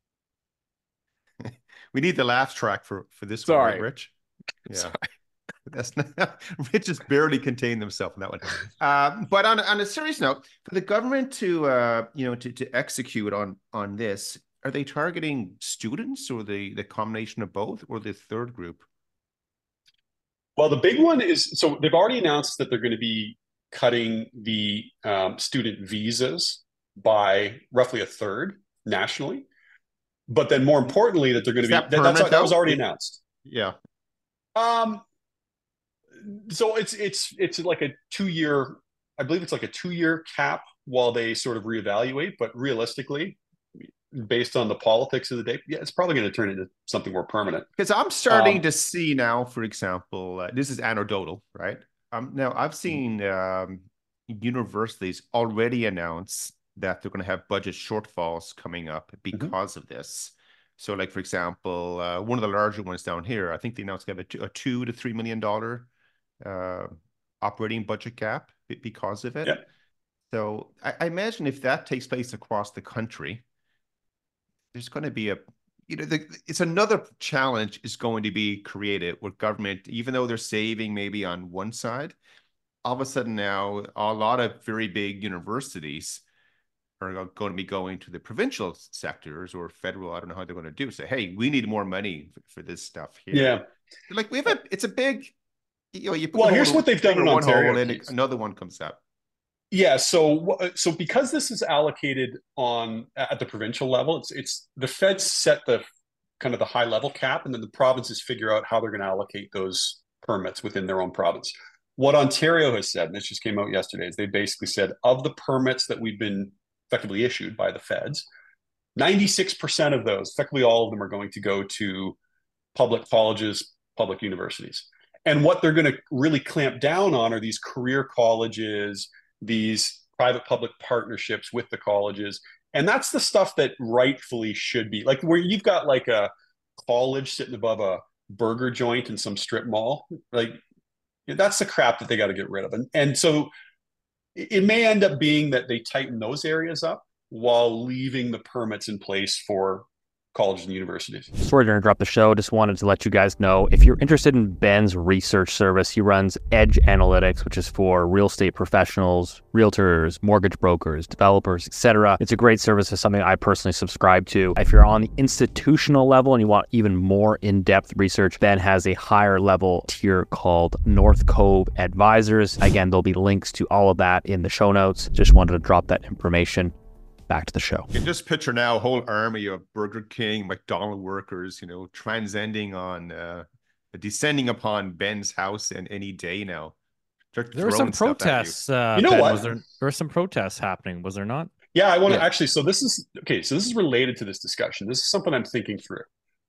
we need the laugh track for for this Sorry. one, right, Rich? Yeah. Sorry. That's not, Rich just barely contained himself in that one. Um, but on on a serious note, for the government to uh, you know to to execute on on this, are they targeting students or the the combination of both, or the third group? Well, the big one is so they've already announced that they're going to be cutting the um, student visas by roughly a third nationally. But then more importantly, that they're going to be, that that, that's, permanent, that was though? already It- announced. Yeah. Um, so it's, it's, it's like a two year, I believe it's like a two year cap while they sort of reevaluate, but realistically, based on the politics of the day, yeah, it's probably going to turn into something more permanent. Because I'm starting Um, to see now, for example, uh, this is anecdotal, right? Um, now I've seen um, universities already announce that they're going to have budget shortfalls coming up because of this. So, like for example, uh, one of the larger ones down here, I think they announced they have a two, a two to three million dollar uh, operating budget gap be- because of it. Yeah. So, I, I imagine if that takes place across the country, there's going to be a, you know, the, it's another challenge is going to be created where government, even though they're saving maybe on one side, all of a sudden now a lot of very big universities are going to be going to the provincial sectors or federal. I don't know how they're going to do. Say, hey, we need more money for, for this stuff here. Yeah. Like we have a, it's a big, you know, you put Well, the here's hole- what they've done finger in one Ontario, hole and Keith. another one comes out. Yeah, so so because this is allocated on at the provincial level, it's it's the feds set the kind of the high level cap, and then the provinces figure out how they're going to allocate those permits within their own province. What Ontario has said, and this just came out yesterday, is they basically said of the permits that we've been effectively issued by the feds, ninety-six percent of those, effectively all of them, are going to go to public colleges, public universities. And what they're going to really clamp down on are these career colleges, these private-public partnerships with the colleges. And that's the stuff that rightfully should be, like where you've got like a college sitting above a burger joint in some strip mall. Like that's the crap that they got to get rid of. And, and so it may end up being that they tighten those areas up while leaving the permits in place for colleges and universities. Sorry to interrupt the show. Just wanted to let you guys know, if you're interested in Ben's research service, he runs Edge Analytics, which is for real estate professionals, realtors, mortgage brokers, developers, et cetera. It's a great service. It's something I personally subscribe to. If you're on the institutional level and you want even more in-depth research, Ben has a higher level tier called North Cove Advisors. Again, there'll be links to all of that in the show notes. Just wanted to drop that information. Back to the show. You can just picture now a whole army of Burger King, McDonald workers, you know, transcending on, uh, descending upon Ben's house and any day now. They're There were some throwing stuff at you. protests. Uh, You know Ben, what? Was there, there were some protests happening, was there not? Yeah, I want to Yeah. actually. So this is okay. So this is related to this discussion. This is something I'm thinking through.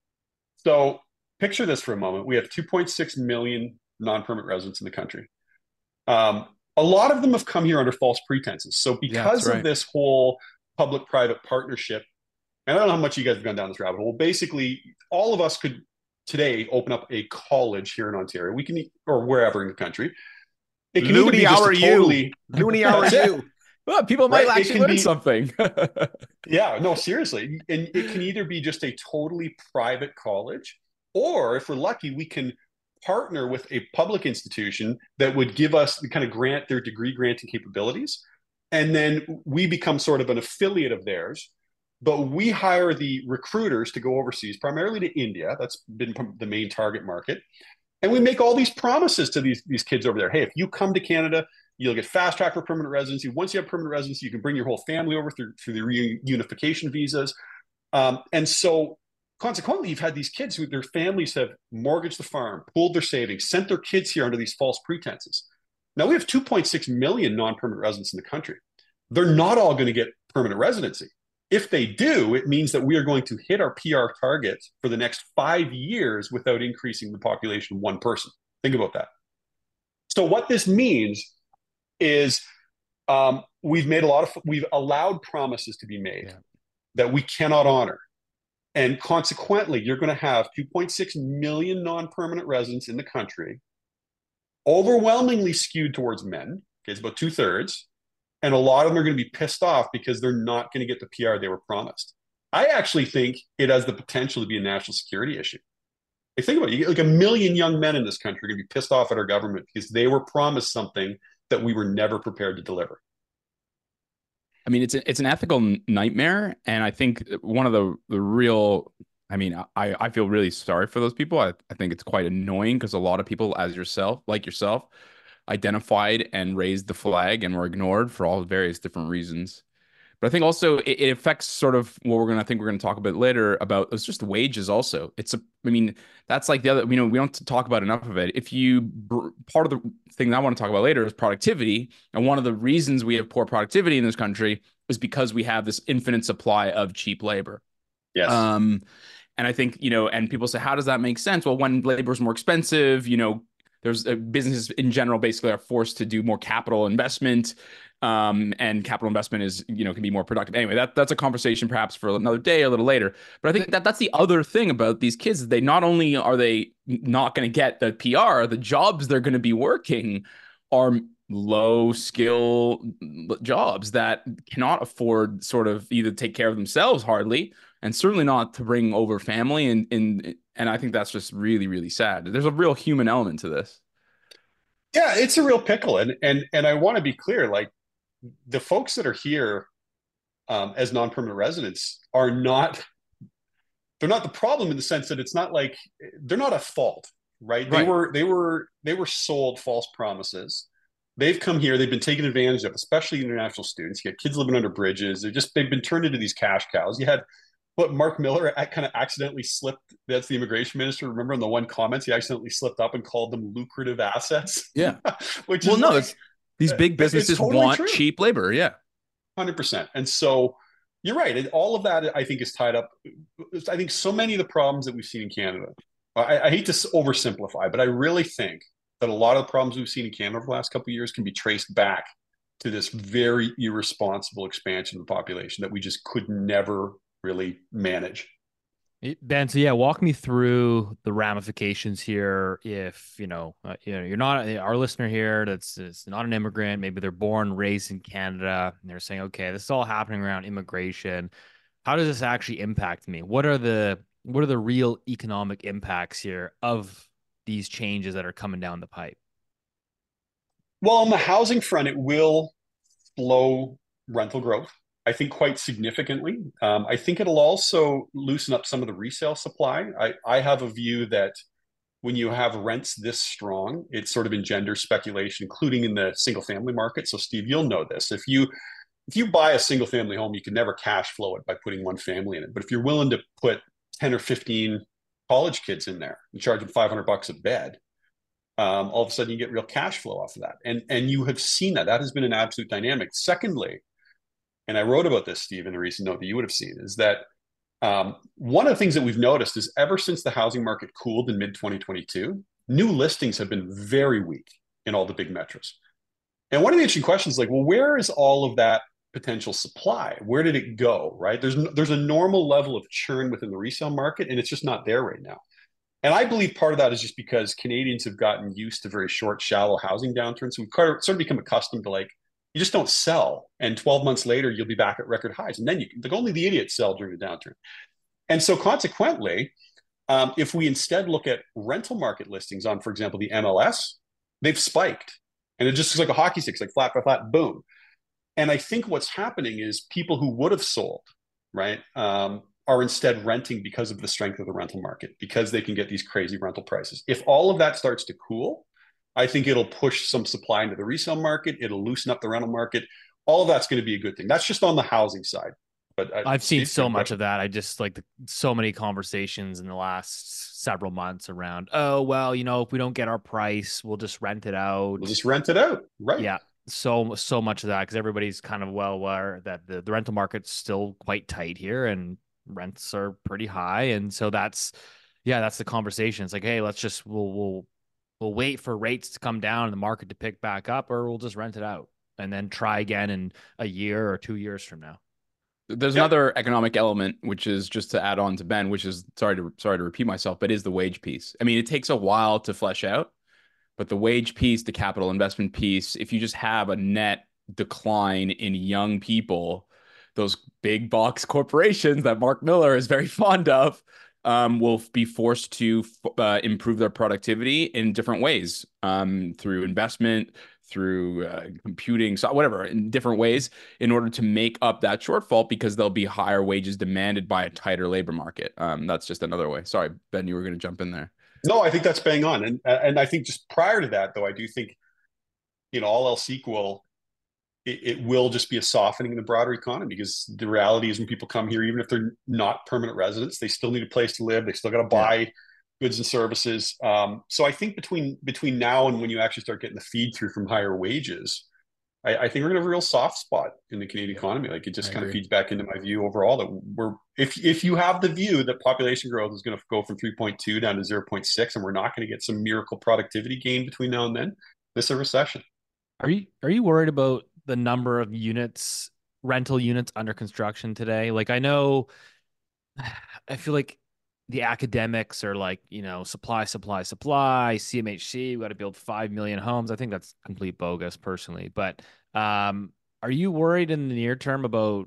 So picture this for a moment. We have two point six million non-permanent residents in the country. Um, a lot of them have come here under false pretenses. So Yeah, because that's of right. this whole public-private partnership, and I don't know how much you guys have gone down this rabbit hole. Basically, all of us could today open up a college here in Ontario. We can, or wherever in the country. It can either Looney, be just how a are you? totally, Looney, how are That's it. you? Well, people might Right, it actually can learn be- something. Yeah, no, seriously. And it can either be just a totally private college, or if we're lucky, we can partner with a public institution that would give us the kind of grant their degree granting capabilities. And then we become sort of an affiliate of theirs. But we hire the recruiters to go overseas, primarily to India. That's been the main target market. And we make all these promises to these, these kids over there. Hey, if you come to Canada, you'll get fast track for permanent residency. Once you have permanent residency, you can bring your whole family over through, through the reunification visas. Um, and so consequently, you've had these kids who their families have mortgaged the farm, pooled their savings, sent their kids here under these false pretenses. Now we have two point six million non-permanent residents in the country. They're not all going to get permanent residency. If they do, it means that we are going to hit our P R target for the next five years without increasing the population of one person. Think about that. So what this means is um, we've made a lot of, we've allowed promises to be made Yeah. that we cannot honor. And consequently, you're going to have two point six million non-permanent residents in the country, overwhelmingly skewed towards men. Okay, it's about two thirds. And a lot of them are going to be pissed off because they're not going to get the P R they were promised. I actually think it has the potential to be a national security issue. Like, think about it. You get like a million young men in this country are going to be pissed off at our government because they were promised something that we were never prepared to deliver. I mean, it's a, it's an ethical n- nightmare, and I think one of the the real, I mean, I I feel really sorry for those people. I, I think it's quite annoying because a lot of people, as yourself, like yourself, identified and raised the flag and were ignored for all various different reasons. But I think also it, it affects sort of what we're gonna I think we're gonna talk a bit later about. It's just wages also. It's a I mean that's like the other you know we don't talk about enough of it. If you part of the thing that I want to talk about later is productivity, and one of the reasons we have poor productivity in this country is because we have this infinite supply of cheap labor. Yes. Um, and I think you know, and people say, how does that make sense? Well, when labor is more expensive, you know, there's uh, businesses in general basically are forced to do more capital investment. Um, and capital investment is, you know, can be more productive. Anyway, that that's a conversation perhaps for another day, a little later. But I think that that's the other thing about these kids. They not only are they not going to get the P R, the jobs they're going to be working are low skill jobs that cannot afford sort of either take care of themselves hardly, and certainly not to bring over family. And and and I think that's just really, really sad. There's a real human element to this. Yeah, it's a real pickle. And and and I want to be clear, like the folks that are here um, as non-permanent residents are not, they're not the problem in the sense that it's not like they're not at fault, right? They Right. were they were they were sold false promises. They've come here, they've been taken advantage of, especially international students. You got kids living under bridges. They're just they've been turned into these cash cows. You had what Mark Miller kind of accidentally slipped. That's the immigration minister. Remember in the one comments, he accidentally slipped up and called them lucrative assets. Yeah. Which Well, is no, like, it's these big businesses totally want true. cheap labor. Yeah. one hundred percent. And so you're right. And all of that, I think, is tied up. I think so many of the problems that we've seen in Canada, I, I hate to oversimplify, but I really think that a lot of the problems we've seen in Canada over the last couple of years can be traced back to this very irresponsible expansion of the population that we just could never really manage. Ben, so yeah, walk me through the ramifications here. If you know, uh, you know, you're not our listener here. That's is not an immigrant. Maybe they're born, raised in Canada, and they're saying, "Okay, this is all happening around immigration. How does this actually impact me? What are the what are the real economic impacts here of these changes that are coming down the pipe?" Well, on the housing front, it will slow rental growth, I think, quite significantly. Um, I think it'll also loosen up some of the resale supply. I, I have a view that when you have rents this strong, it sort of engenders speculation, including in the single family market. So Steve, you'll know this. If you if you buy a single family home, you can never cash flow it by putting one family in it. But if you're willing to put ten or fifteen college kids in there and charge them five hundred bucks a bed, um, all of a sudden you get real cash flow off of that. And, and you have seen that. That has been an absolute dynamic. Secondly, and I wrote about this, Steve, in a recent note that you would have seen, is that um, one of the things that we've noticed is ever since the housing market cooled in mid twenty twenty-two, new listings have been very weak in all the big metros. And one of the interesting questions is like, well, where is all of that potential supply? Where did it go, right? There's, there's a normal level of churn within the resale market, and it's just not there right now. And I believe part of that is just because Canadians have gotten used to very short, shallow housing downturns. So we've sort of become accustomed to like, you just don't sell. And twelve months later, you'll be back at record highs. And then you can, like only the idiots sell during the downturn. And so consequently, um, if we instead look at rental market listings on, for example, the M L S, they've spiked. And it just looks like a hockey stick, it's like flat, flat, flat, boom. And I think what's happening is people who would have sold, right, um, are instead renting because of the strength of the rental market, because they can get these crazy rental prices. If all of that starts to cool, I think it'll push some supply into the resale market. It'll loosen up the rental market. All of that's going to be a good thing. That's just on the housing side. But I, I've seen Steve, so good much question. of that. I just like the, so many conversations in the last several months around, oh, well, you know, if we don't get our price, we'll just rent it out. We'll just rent it out, right? Yeah. So, so much of that because everybody's kind of well aware that the, the rental market's still quite tight here and rents are pretty high. And so that's, yeah, that's the conversation. It's like, hey, let's just, we'll, we'll, we'll wait for rates to come down and the market to pick back up, or we'll just rent it out and then try again in a year or two years from now. There's Yep. another economic element, which is just to add on to Ben, which is sorry to sorry to repeat myself, but is the wage piece. I mean, it takes a while to flesh out, but the wage piece, the capital investment piece, if you just have a net decline in young people, those big box corporations that Mark Miller is very fond of, um, will be forced to uh, improve their productivity in different ways, um, through investment, through uh, computing, so whatever, in different ways, in order to make up that shortfall, because there'll be higher wages demanded by a tighter labor market. Um, that's just another way. Sorry, Ben, you were going to jump in there. No, I think that's bang on. And and I think just prior to that, though, I do think, you know, all else equal, it, it will just be a softening in the broader economy, because the reality is when people come here, even if they're not permanent residents, they still need a place to live. They still got to buy yeah. goods and services. Um, so I think between between now and when you actually start getting the feed through from higher wages, I, I think we're gonna have a real soft spot in the Canadian economy. Like it just I kind agree. of feeds back into my view overall that we're if if you have the view that population growth is going to go from three point two down to zero point six, and we're not going to get some miracle productivity gain between now and then, this is a recession. Are you are you worried about the number of units, rental units under construction today? Like I know, I feel like the academics are like, you know, supply, supply, supply, C M H C, we got to build five million homes. I think that's complete bogus personally. But um, are you worried in the near term about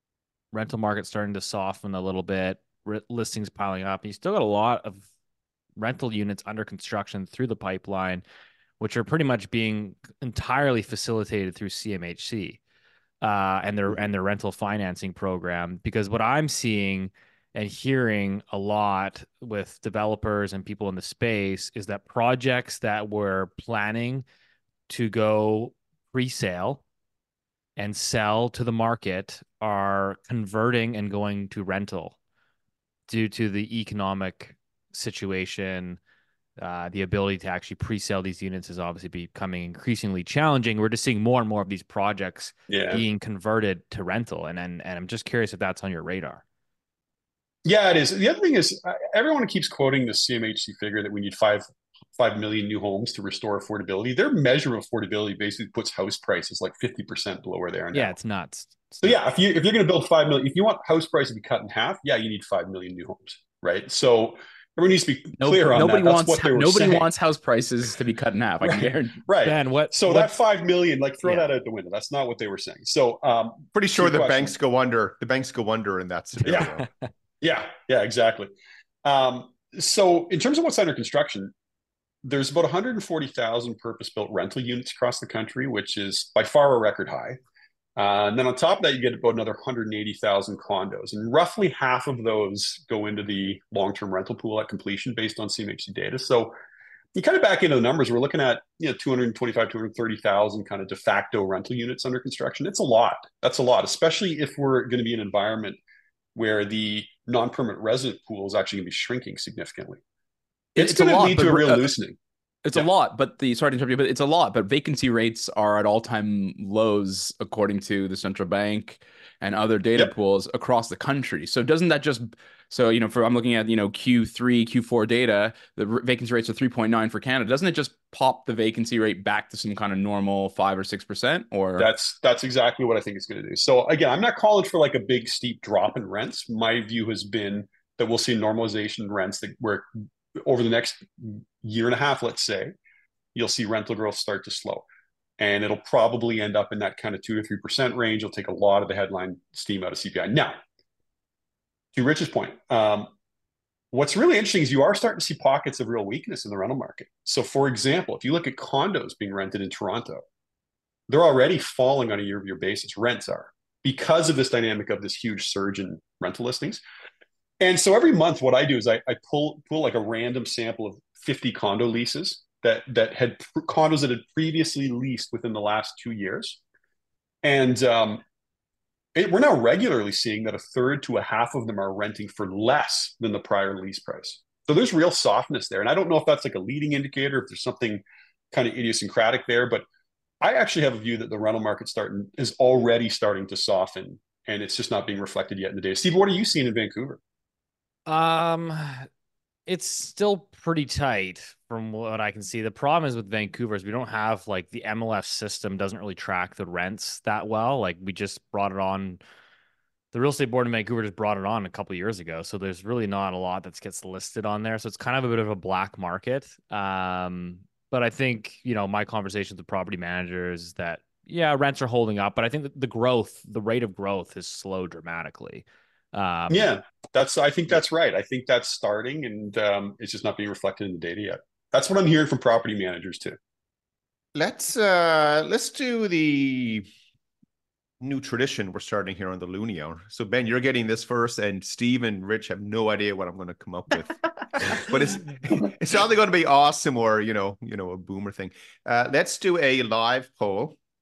rental market starting to soften a little bit, listings piling up? You still got a lot of rental units under construction through the pipeline, which are pretty much being entirely facilitated through C M H C uh, and their and their rental financing program. Because what I'm seeing and hearing a lot with developers and people in the space is that projects that were planning to go pre-sale and sell to the market are converting and going to rental due to the economic situation. Uh, the ability to actually pre-sell these units is obviously becoming increasingly challenging. We're just seeing more and more of these projects yeah. being converted to rental. And, and, and I'm just curious if that's on your radar. Yeah, it is. The other thing is everyone keeps quoting the C M H C figure that we need five five million new homes to restore affordability. Their measure of affordability basically puts house prices like fifty percent below where they are now. Yeah, it's nuts. It's so nuts. yeah, if you if you're going to build five million, if you want house price to be cut in half, yeah, you need five million new homes, right? So everyone needs to be clear nobody, on nobody that. Wants, That's what nobody saying. wants house prices to be cut in half. I can right. guarantee. Right. Ben, what? So what, that five million, like throw yeah. that out the window. That's not what they were saying. So um, pretty sure the question. banks go under. The banks go under in that scenario. Yeah. yeah. Yeah. Exactly. Um, so in terms of what's under construction, there's about one hundred forty thousand purpose-built rental units across the country, which is by far a record high. Uh, and then on top of that, you get about another one hundred eighty thousand condos. And roughly half of those go into the long-term rental pool at completion based on C M H C data. So you kind of back into the numbers, we're looking at, you know, two hundred twenty-five, two hundred thirty thousand kind of de facto rental units under construction. It's a lot. That's a lot, especially if we're going to be in an environment where the non-permanent resident pool is actually going to be shrinking significantly. It's, it's going to lead to a real uh, loosening. It's yeah. a lot, but the sorry to interrupt you, but it's a lot. But vacancy rates are at all-time lows according to the central bank and other data yep. pools across the country. So doesn't that just so you know? For I'm looking at you know Q three, Q four data, the vacancy rates are three point nine for Canada. Doesn't it just pop the vacancy rate back to some kind of normal five or six percent? Or that's that's exactly what I think it's going to do. So again, I'm not calling for like a big steep drop in rents. My view has been that we'll see normalization in rents that where over the next year and a half, let's say, you'll see rental growth start to slow. And it'll probably end up in that kind of two to three percent range. It'll take a lot of the headline steam out of C P I. Now, to Rich's point, um, what's really interesting is you are starting to see pockets of real weakness in the rental market. So for example, if you look at condos being rented in Toronto, they're already falling on a year-over-year basis. Rents are, because of this dynamic of this huge surge in rental listings. And so every month, what I do is I, I pull pull like a random sample of fifty condo leases that that had condos that had previously leased within the last two years. And um, it, we're now regularly seeing that a third to a half of them are renting for less than the prior lease price. So there's real softness there. And I don't know if that's like a leading indicator, if there's something kind of idiosyncratic there, but I actually have a view that the rental market starting is already starting to soften, and it's just not being reflected yet in the data. Steve, what are you seeing in Vancouver? Um, it's still pretty tight from what I can see. The problem is with Vancouver is we don't have like the M L S system doesn't really track the rents that well. Like we just brought it on. The real estate board in Vancouver just brought it on a couple of years ago. So there's really not a lot that gets listed on there. So it's kind of a bit of a black market. Um, but I think, you know, my conversations with property managers is that, yeah, rents are holding up, but I think that the growth, the rate of growth has slowed dramatically. Um, yeah, that's, I think that's right. I think that's starting, and um, it's just not being reflected in the data yet. That's what I'm hearing from property managers too. Let's, uh, let's do the new tradition we're starting here on the Loonie Hour. So Ben, you're getting this first, and Steve and Rich have no idea what I'm going to come up with. But it's it's either going to be awesome or, you know, you know, a boomer thing. Uh, let's do a live poll.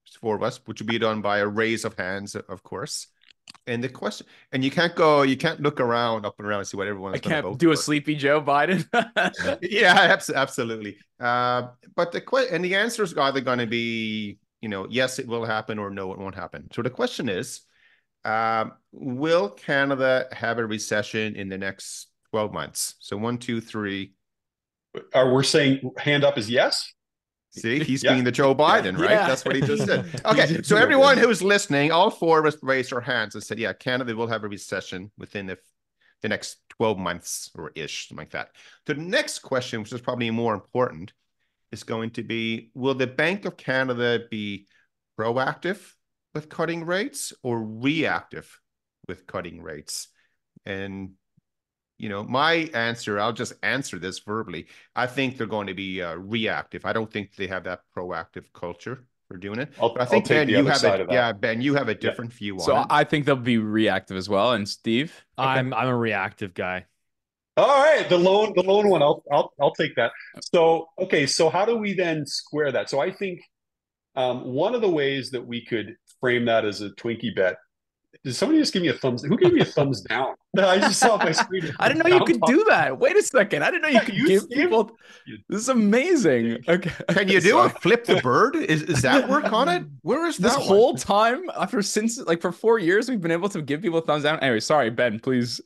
four of us, which will be done by a raise of hands, of course. And the question, and you can't go, you can't look around, up and around, and see what everyone's I going to vote can't do for. a sleepy Joe Biden. Yeah, abs- absolutely. Uh, but the que- and the answer is either going to be, you know, yes, it will happen, or no, it won't happen. So the question is, um, will Canada have a recession in the next twelve months? So one, two, three. Are we saying hand up is yes? See, he's Yeah. being the Joe Biden, right? Yeah. That's what he just said. He Okay, just so did everyone it. who's listening, all four of us raised our hands and said, yeah, Canada will have a recession within the, the next twelve months or ish, something like that. The next question, which is probably more important, is going to be, will the Bank of Canada be proactive with cutting rates or reactive with cutting rates? And you know, my answer, I'll just answer this verbally. I think they're going to be uh, reactive. I don't think they have that proactive culture for doing it. I'll, But I I'll think, take Ben, the you other have side a, of that. yeah, Ben, you have a different view So on it. I think they'll be reactive as well. And Steve, I'm I'm a reactive guy. All right, the lone the lone one. I'll I'll I'll take that. So okay, so how do we then square that? So I think um, one of the ways that we could frame that as a Twinkie bet. Did somebody just give me a thumbs? Who gave me a thumbs down? I just saw my screen. I didn't know you could do that. Wait a second. I didn't know you Yeah, could you, give Steve? people. This is amazing. Okay. Can you do Sorry. a flip the bird? Is is that work on it? Where is This that whole one? time after since like for four years we've been able to give people thumbs down. Anyway, sorry, Ben, please.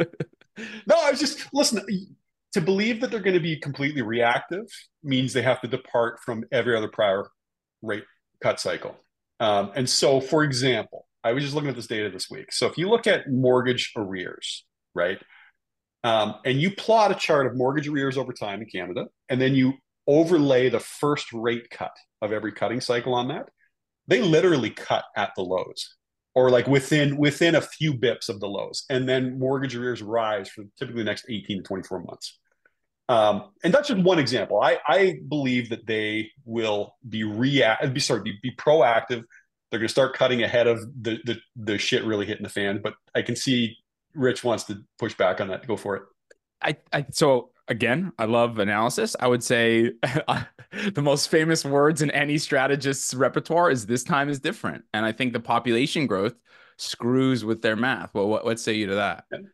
No, I was just listen. To believe that they're going to be completely reactive means they have to depart from every other prior rate cut cycle. Um, and so, for example, I was just looking at this data this week. So if you look at mortgage arrears, right, um, and you plot a chart of mortgage arrears over time in Canada, and then you overlay the first rate cut of every cutting cycle on that, they literally cut at the lows, or like within within a few bips of the lows, and then mortgage arrears rise for typically the next eighteen to twenty-four months. Um, and that's just one example. I, I believe that they will be react, be sorry, be, be proactive. They're going to start cutting ahead of the, the the shit really hitting the fan. But I can see Rich wants to push back on that. Go for it. I, I so again, I love analysis. I would say the most famous words in any strategist's repertoire is "this time is different," and I think the population growth screws with their math. Well, what what say you to that? Yeah.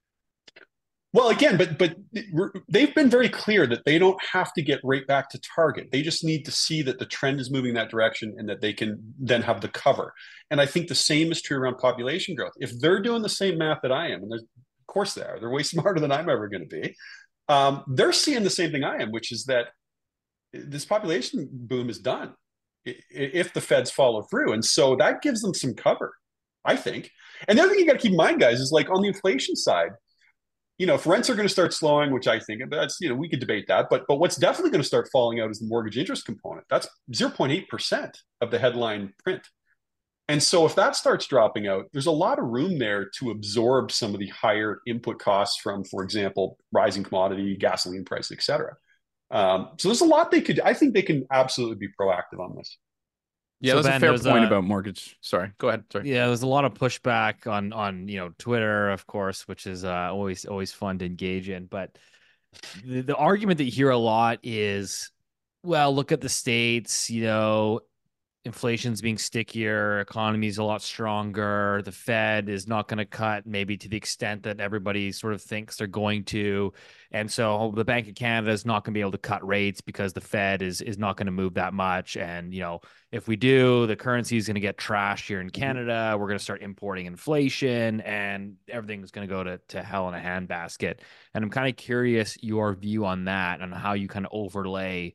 Well, again, but but they've been very clear that they don't have to get right back to target. They just need to see that the trend is moving that direction and that they can then have the cover. And I think the same is true around population growth. If they're doing the same math that I am, and of course they are, they're way smarter than I'm ever going to be. Um, they're seeing the same thing I am, which is that this population boom is done if the feds follow through. And so that gives them some cover, I think. And the other thing you got to keep in mind, guys, is like on the inflation side, you know, if rents are going to start slowing, which I think that's, you know, we could debate that, but but what's definitely going to start falling out is the mortgage interest component. That's zero point eight percent of the headline print. And so if that starts dropping out, there's a lot of room there to absorb some of the higher input costs from, for example, rising commodity, gasoline price, et cetera. Um, so there's a lot they could, I think they can absolutely be proactive on this. Yeah, So that's Ben, a fair there's point a- about mortgage. Sorry, go ahead. Sorry. Yeah, there's a lot of pushback on on you know Twitter, of course, which is uh, always always fun to engage in. But the, the argument that you hear a lot is, well, look at the states. You know, inflation's being stickier, economy's a lot stronger. The Fed is not going to cut maybe to the extent that everybody sort of thinks they're going to. And so the Bank of Canada is not going to be able to cut rates because the Fed is is not going to move that much. And, you know, if we do, the currency is going to get trashed here in Canada. We're going to start importing inflation and everything's going to go to, to hell in a handbasket. And I'm kind of curious your view on that and how you kind of overlay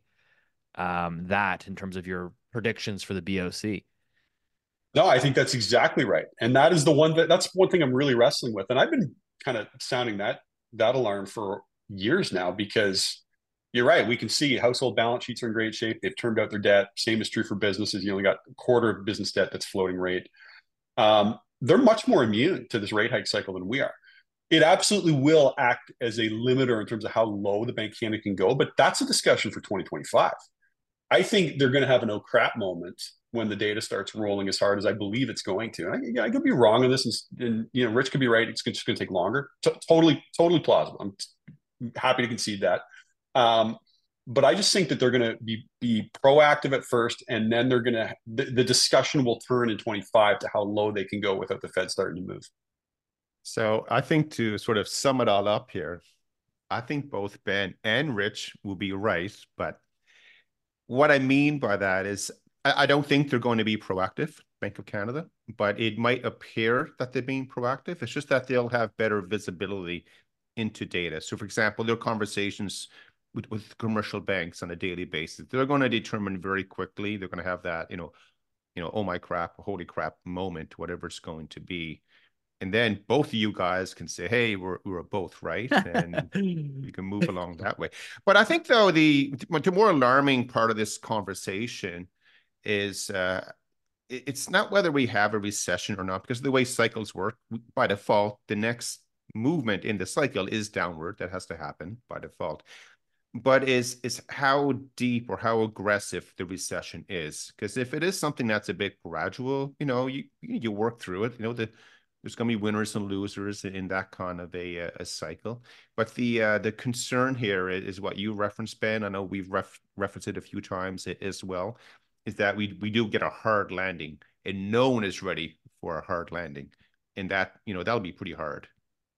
um, that in terms of your predictions for the B O C. No, I think that's exactly right. And that is the one that that's one thing I'm really wrestling with. And I've been kind of sounding that that alarm for years now, because you're right. We can see household balance sheets are in great shape. They've termed out their debt. Same is true for businesses. You only got a quarter of business debt that's floating rate. Um, they're much more immune to this rate hike cycle than we are. It absolutely will act as a limiter in terms of how low the Bank of Canada can go, but that's a discussion for twenty twenty-five. I think they're going to have an oh crap moment when the data starts rolling as hard as I believe it's going to. And I, I could be wrong on this, and, and you know, Rich could be right. It's just going to take longer. T- totally, totally plausible. I'm happy to concede that. Um, but I just think that they're going to be be proactive at first, and then they're going to the, the discussion will turn in twenty-five to how low they can go without the Fed starting to move. So I think to sort of sum it all up here, I think both Ben and Rich will be right, but what I mean by that is I, I don't think they're going to be proactive, Bank of Canada, but it might appear that they're being proactive. It's just that they'll have better visibility into data. So, for example, their conversations with, with commercial banks on a daily basis, they're going to determine very quickly. They're going to have that, you know, you know, oh my crap, holy crap moment, whatever it's going to be. And then both of you guys can say, hey, we're, we're both right. And you can move along that way. But I think, though, the, the more alarming part of this conversation is uh, it's not whether we have a recession or not, because of the way cycles work, by default, the next movement in the cycle is downward. That has to happen by default. But is is how deep or how aggressive the recession is. Because if it is something that's a bit gradual, you know, you you work through it. You know, the there's going to be winners and losers in that kind of a, a cycle. But the uh, the concern here is what you referenced, Ben. I know we've ref referenced it a few times as well, is that we we do get a hard landing, and no one is ready for a hard landing, and that you know that'll be pretty hard.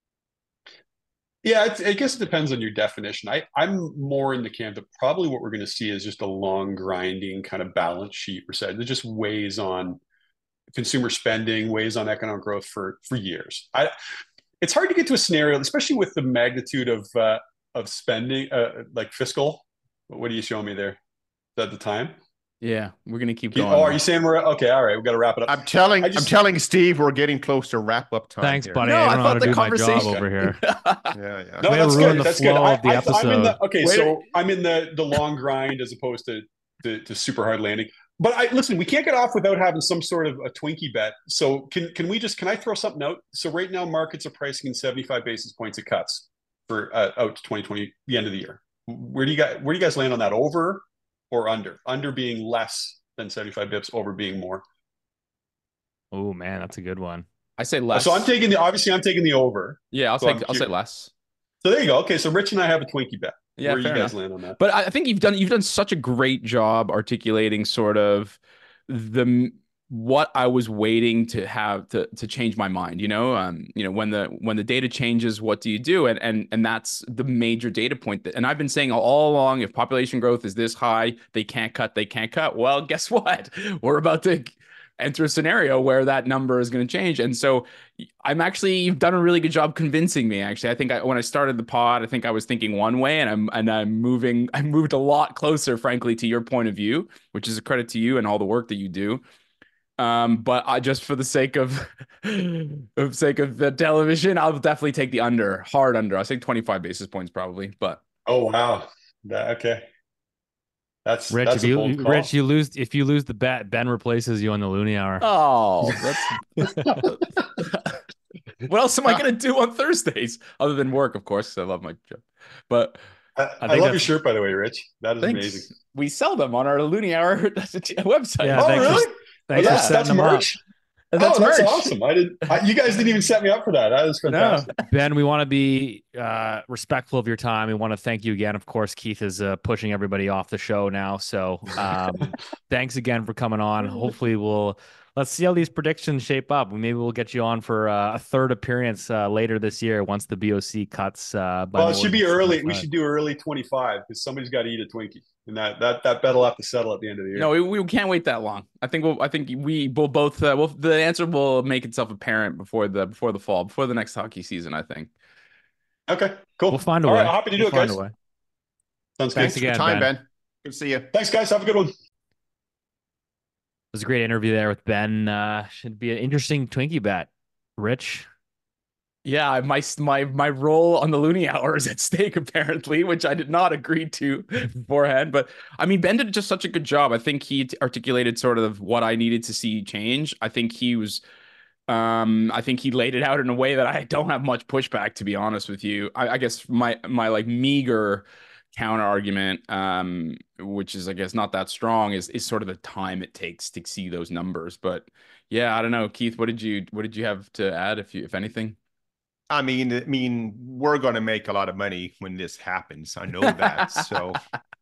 Yeah, it's, I guess it depends on your definition. I, I'm more in the camp that probably what we're going to see is just a long grinding kind of balance sheet recession that just weighs on consumer spending, weighs on economic growth for for years. I, it's hard to get to a scenario, especially with the magnitude of uh, of spending, uh, like fiscal. What are you showing me there? Is that the time? Yeah, we're gonna keep You- going. oh, are you saying we're okay? All right, we got to wrap it up. I'm telling I just- I'm telling Steve we're getting close to wrap up time. Thanks, here. buddy. No, I I don't know how thought to the do my job conversation over here. Yeah, yeah. No, Way to that's ruin good. the That's good. flow I, of the I, I'm in the episode. okay. Wait. So I'm in the the long grind as opposed to, to to super hard landing. But I listen. We can't get off without having some sort of a Twinkie bet. So can can we just can I throw something out? So right now markets are pricing in seventy-five basis points of cuts for uh, out to twenty twenty, the end of the year. Where do you guys where do you guys land on that? Over or under? Under being less than seventy-five bips, over being more. Oh man, that's a good one. I say less. So I'm taking the obviously I'm taking the over. Yeah, I'll so take. I'm I'll say curious. less. So there you go. Okay, so Rich and I have a Twinkie bet. Yeah, Where do you fair guys enough. land on that? But I I think you've done you've done such a great job articulating sort of the what I was waiting to have to to change my mind. You know, um, you know when the when the data changes, what do you do? And and and that's the major data point. That, and I've been saying all along, if population growth is this high, they can't cut. They can't cut. Well, guess what? We're about to enter a scenario where that number is going to change. And so I'm actually, you've done a really good job convincing me. Actually, I think I, when I started the pod, I think I was thinking one way, and I'm and I'm moving. I moved a lot closer, frankly, to your point of view, which is a credit to you and all the work that you do. Um, but I just for the sake of of sake of the television, I'll definitely take the under, hard under. I think twenty-five basis points probably, but Oh wow. That, okay. That's Rich, that's if a you bold call. Rich, you lose if you lose the bet, Ben replaces you on the Looney Hour. oh, that's what else am I gonna do on Thursdays other than work, of course, 'cause I love my job. But I, I, think love your that's- shirt, by the way, Rich. That is thanks. amazing. We sell them on our Looney Hour website. Yeah, Oh, thanks for- really? Thanks Oh, for that's, setting that's them up. merch. And that's oh, that's merch. awesome. I did. I, you guys didn't even set me up for that. That is No. fantastic. Ben, we want to be uh, respectful of your time. We want to thank you again. Of course, Keith is uh, pushing everybody off the show now. So um, thanks again for coming on. Hopefully, we'll let's see how these predictions shape up. Maybe we'll get you on for uh, a third appearance uh, later this year once the B O C cuts. Uh, by Well, it more should be than early. We seventy-five. should do early twenty-five because somebody's got to eat a Twinkie, and that that that bet will have to settle at the end of the year. No, we, we can't wait that long. I think we'll. I think we will both. Uh, well, the answer will make itself apparent before the before the fall, before the next hockey season. I think. Okay, cool. We'll find a All way. right, happy to do We'll it, find guys. a way. Sounds Thanks good. again, Time, Ben. Ben. Good to see you. Thanks, guys. Have a good one. It was a great interview there with Ben. Uh, should be an interesting Twinkie bet. Rich, Yeah, my my my role on the Looney Hour is at stake apparently, which I did not agree to beforehand. But I mean, Ben did just such a good job. I think he articulated sort of what I needed to see change. I think he was, um, I think he laid it out in a way that I don't have much pushback, to be honest with you. I, I guess my my like meager counter argument, um, which is I guess not that strong, is is sort of the time it takes to see those numbers. But yeah, I don't know, Keith. What did you what did you have to add, if you if anything? I mean, I mean, we're going to make a lot of money when this happens. I know that. So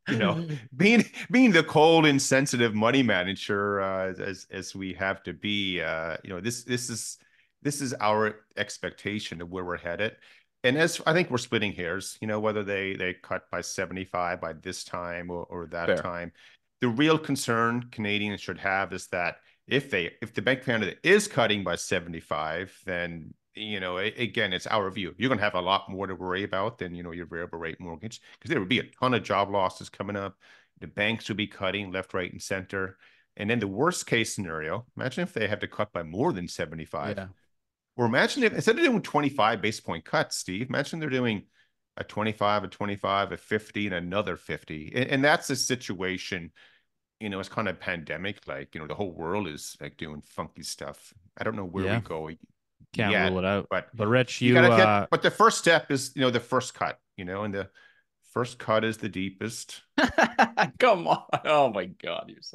you know, being being the cold, insensitive money manager uh, as as we have to be, uh, you know, this this is this is our expectation of where we're headed. And as I think we're splitting hairs, you know, whether they they cut by seventy-five by this time or, or that Fair. time. The real concern Canadians should have is that if they if the Bank of Canada is cutting by seventy-five, then you know, again, it's our view. You're going to have a lot more to worry about than, you know, your variable rate mortgage, because there would be a ton of job losses coming up. The banks would be cutting left, right, and center. And then the worst case scenario, imagine if they had to cut by more than seventy-five. Yeah. Or imagine if instead of doing twenty-five base point cuts, Steve, imagine they're doing a twenty-five, a twenty-five, a fifty, and another fifty. And, and that's a situation, you know, it's kind of pandemic, like, you know, the whole world is like doing funky stuff. I don't know where Yeah. we go. Can't yet, rule it out. But, but Rich, you, you gotta uh, get, but the first step is, you know, the first cut, you know, and the first cut is the deepest. Come on. Oh my God. You're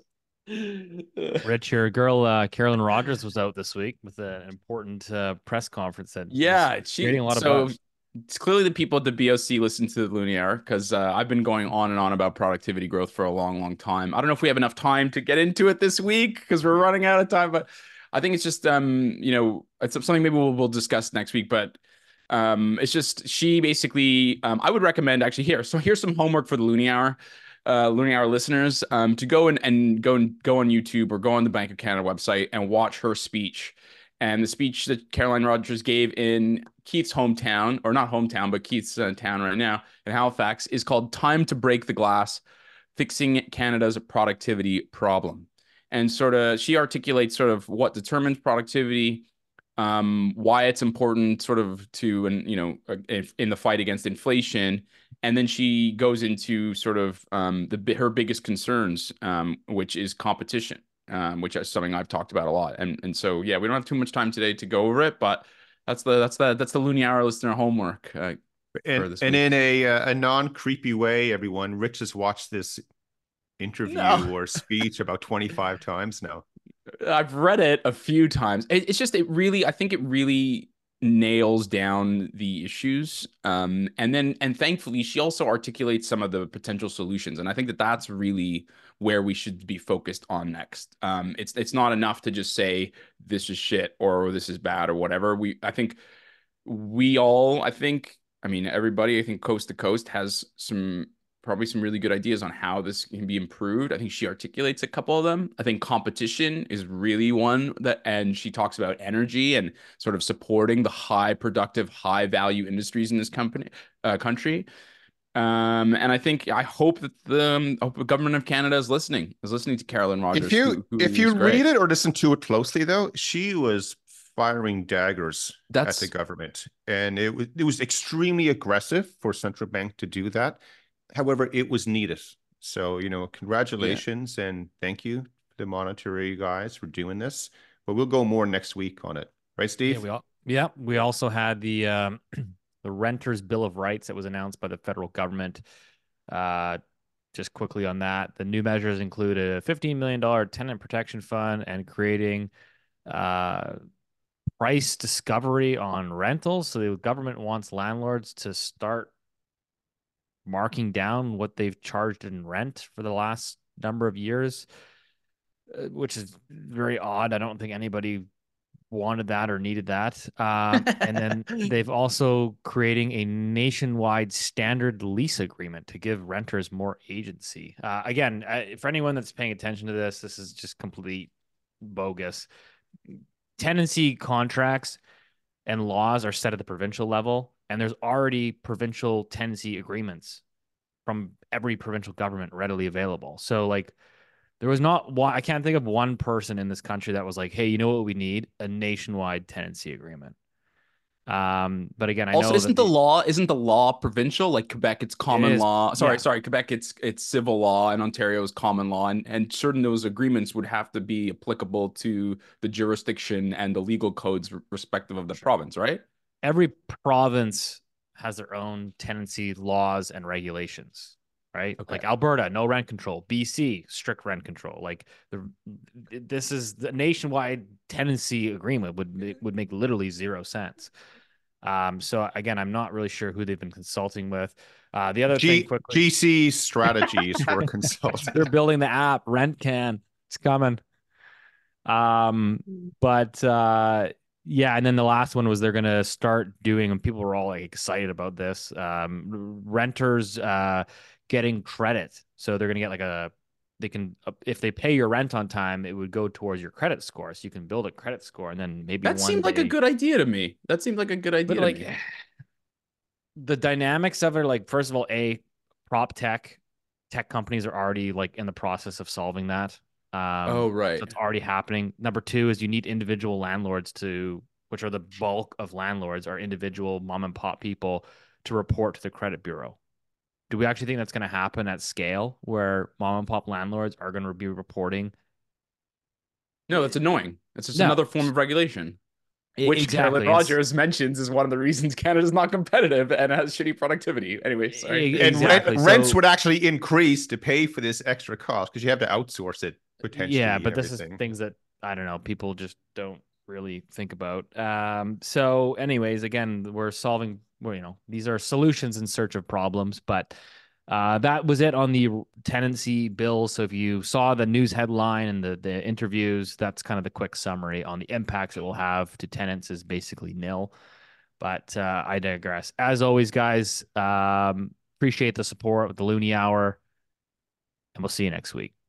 so Rich, your girl uh, Carolyn Rogers was out this week with an important uh, press conference that yeah, was she, creating a lot so of buzz. it's clearly the people at the B O C listen to the Loonie Hour, because uh, I've been going on and on about productivity growth for a long, long time. I don't know if we have enough time to get into it this week because we're running out of time, but I think it's just, um, you know, it's something maybe we'll, we'll discuss next week, but um, it's just, she basically, um, I would recommend actually here. So here's some homework for the Loonie Hour, uh, Loonie Hour listeners, um, to go and, and go and go on YouTube or go on the Bank of Canada website and watch her speech. And the speech that Caroline Rogers gave in Keith's hometown, or not hometown, but Keith's uh, town right now in Halifax, is called Time to Break the Glass, Fixing Canada's Productivity Problem. And sort of, she articulates sort of what determines productivity, um, why it's important sort of to, and you know, if, in the fight against inflation. And then she goes into sort of um, the her biggest concerns, um, which is competition, um, which is something I've talked about a lot. And and so, yeah, we don't have too much time today to go over it, but that's the that's the that's the Loonie Hour listener homework. Uh, and and in a uh, a non creepy way, everyone, Rich has watched this interview no. or speech about twenty-five times now. I've read it a few times. It, it's just, it really, I think it really nails down the issues. Um, and then, and thankfully, she also articulates some of the potential solutions. And I think that that's really where we should be focused on next. Um, it's, it's not enough to just say this is shit or this is bad or whatever. We, I think we all, I think, I mean, everybody, I think coast to coast has some probably some really good ideas on how this can be improved. I think she articulates a couple of them. I think competition is really one that, and she talks about energy and sort of supporting the high productive, high value industries in this company, uh, country. Um, and I think, I hope that the, um, hope the government of Canada is listening, is listening to Caroline Rogers. If you, who, who if you read it or listen to it closely though, she was firing daggers That's... at the government. And it was, it was extremely aggressive for central bank to do that. However, it was needed. So, you know, congratulations yeah. and thank you to the monetary guys for doing this. But we'll go more next week on it. Right, Steve? Yeah, we, all, yeah, we also had the um, the Renters' Bill of Rights that was announced by the federal government. Uh, just quickly on that, the new measures include a fifteen million dollars tenant protection fund and creating uh, price discovery on rentals. So the government wants landlords to start marking down what they've charged in rent for the last number of years, uh, which is very odd. I don't think anybody wanted that or needed that. Uh, and then they've also creating a nationwide standard lease agreement to give renters more agency. Uh, again, uh, for anyone that's paying attention to this, this is just complete bogus. Tenancy contracts and laws are set at the provincial level. And there's already provincial tenancy agreements from every provincial government readily available. So like there was not one, I can't think of one person in this country that was like, hey, you know what we need? A nationwide tenancy agreement. Um, but again, I also, know isn't the, the law, isn't the law provincial? Like Quebec, it's common it is, law. Sorry, yeah. sorry. Quebec, it's it's civil law, and Ontario is common law. And, and certain those agreements would have to be applicable to the jurisdiction and the legal codes respective of the sure. province, right? Every province has their own tenancy laws and regulations, right? Okay. Like Alberta, no rent control. B C, strict rent control. Like the this is the nationwide tenancy agreement would would make literally zero sense. Um, so again, I'm not really sure who they've been consulting with. Uh, the other G- thing quickly, G C Strategies were consulted. they're building the app. Rent can. It's coming. Um, but uh, yeah, and then the last one was they're gonna start doing, and people were all like excited about this. Um, renters uh getting credit, so they're gonna get like a they can if they pay your rent on time, it would go towards your credit score, so you can build a credit score, and then maybe That one seemed like a day- good idea to me. That seemed like a good idea. But to like me. the dynamics of it, like first of all, a prop tech tech companies are already like in the process of solving that. Um, Oh, right. so it's already happening. Number two is you need individual landlords to, which are the bulk of landlords, are individual mom and pop people to report to the credit bureau. Do we actually think that's going to happen at scale where mom and pop landlords are going to be reporting? No, that's annoying. It's just No. another form of regulation. Which Exactly. Carolyn Rogers mentions is one of the reasons Canada's not competitive and has shitty productivity. Anyway, sorry. E- And Exactly. rent, rents So- would actually increase to pay for this extra cost because you have to outsource it potentially. Yeah, and but this is everything. things that I don't know, people just don't really think about. Um, so anyways, again, we're solving, well, you know, these are solutions in search of problems, but uh, that was it on the tenancy bill. So if you saw the news headline and the, the interviews, that's kind of the quick summary on the impacts it will have to tenants is basically nil. But uh, I digress. As always, guys, um, appreciate the support with the Loonie Hour, and we'll see you next week.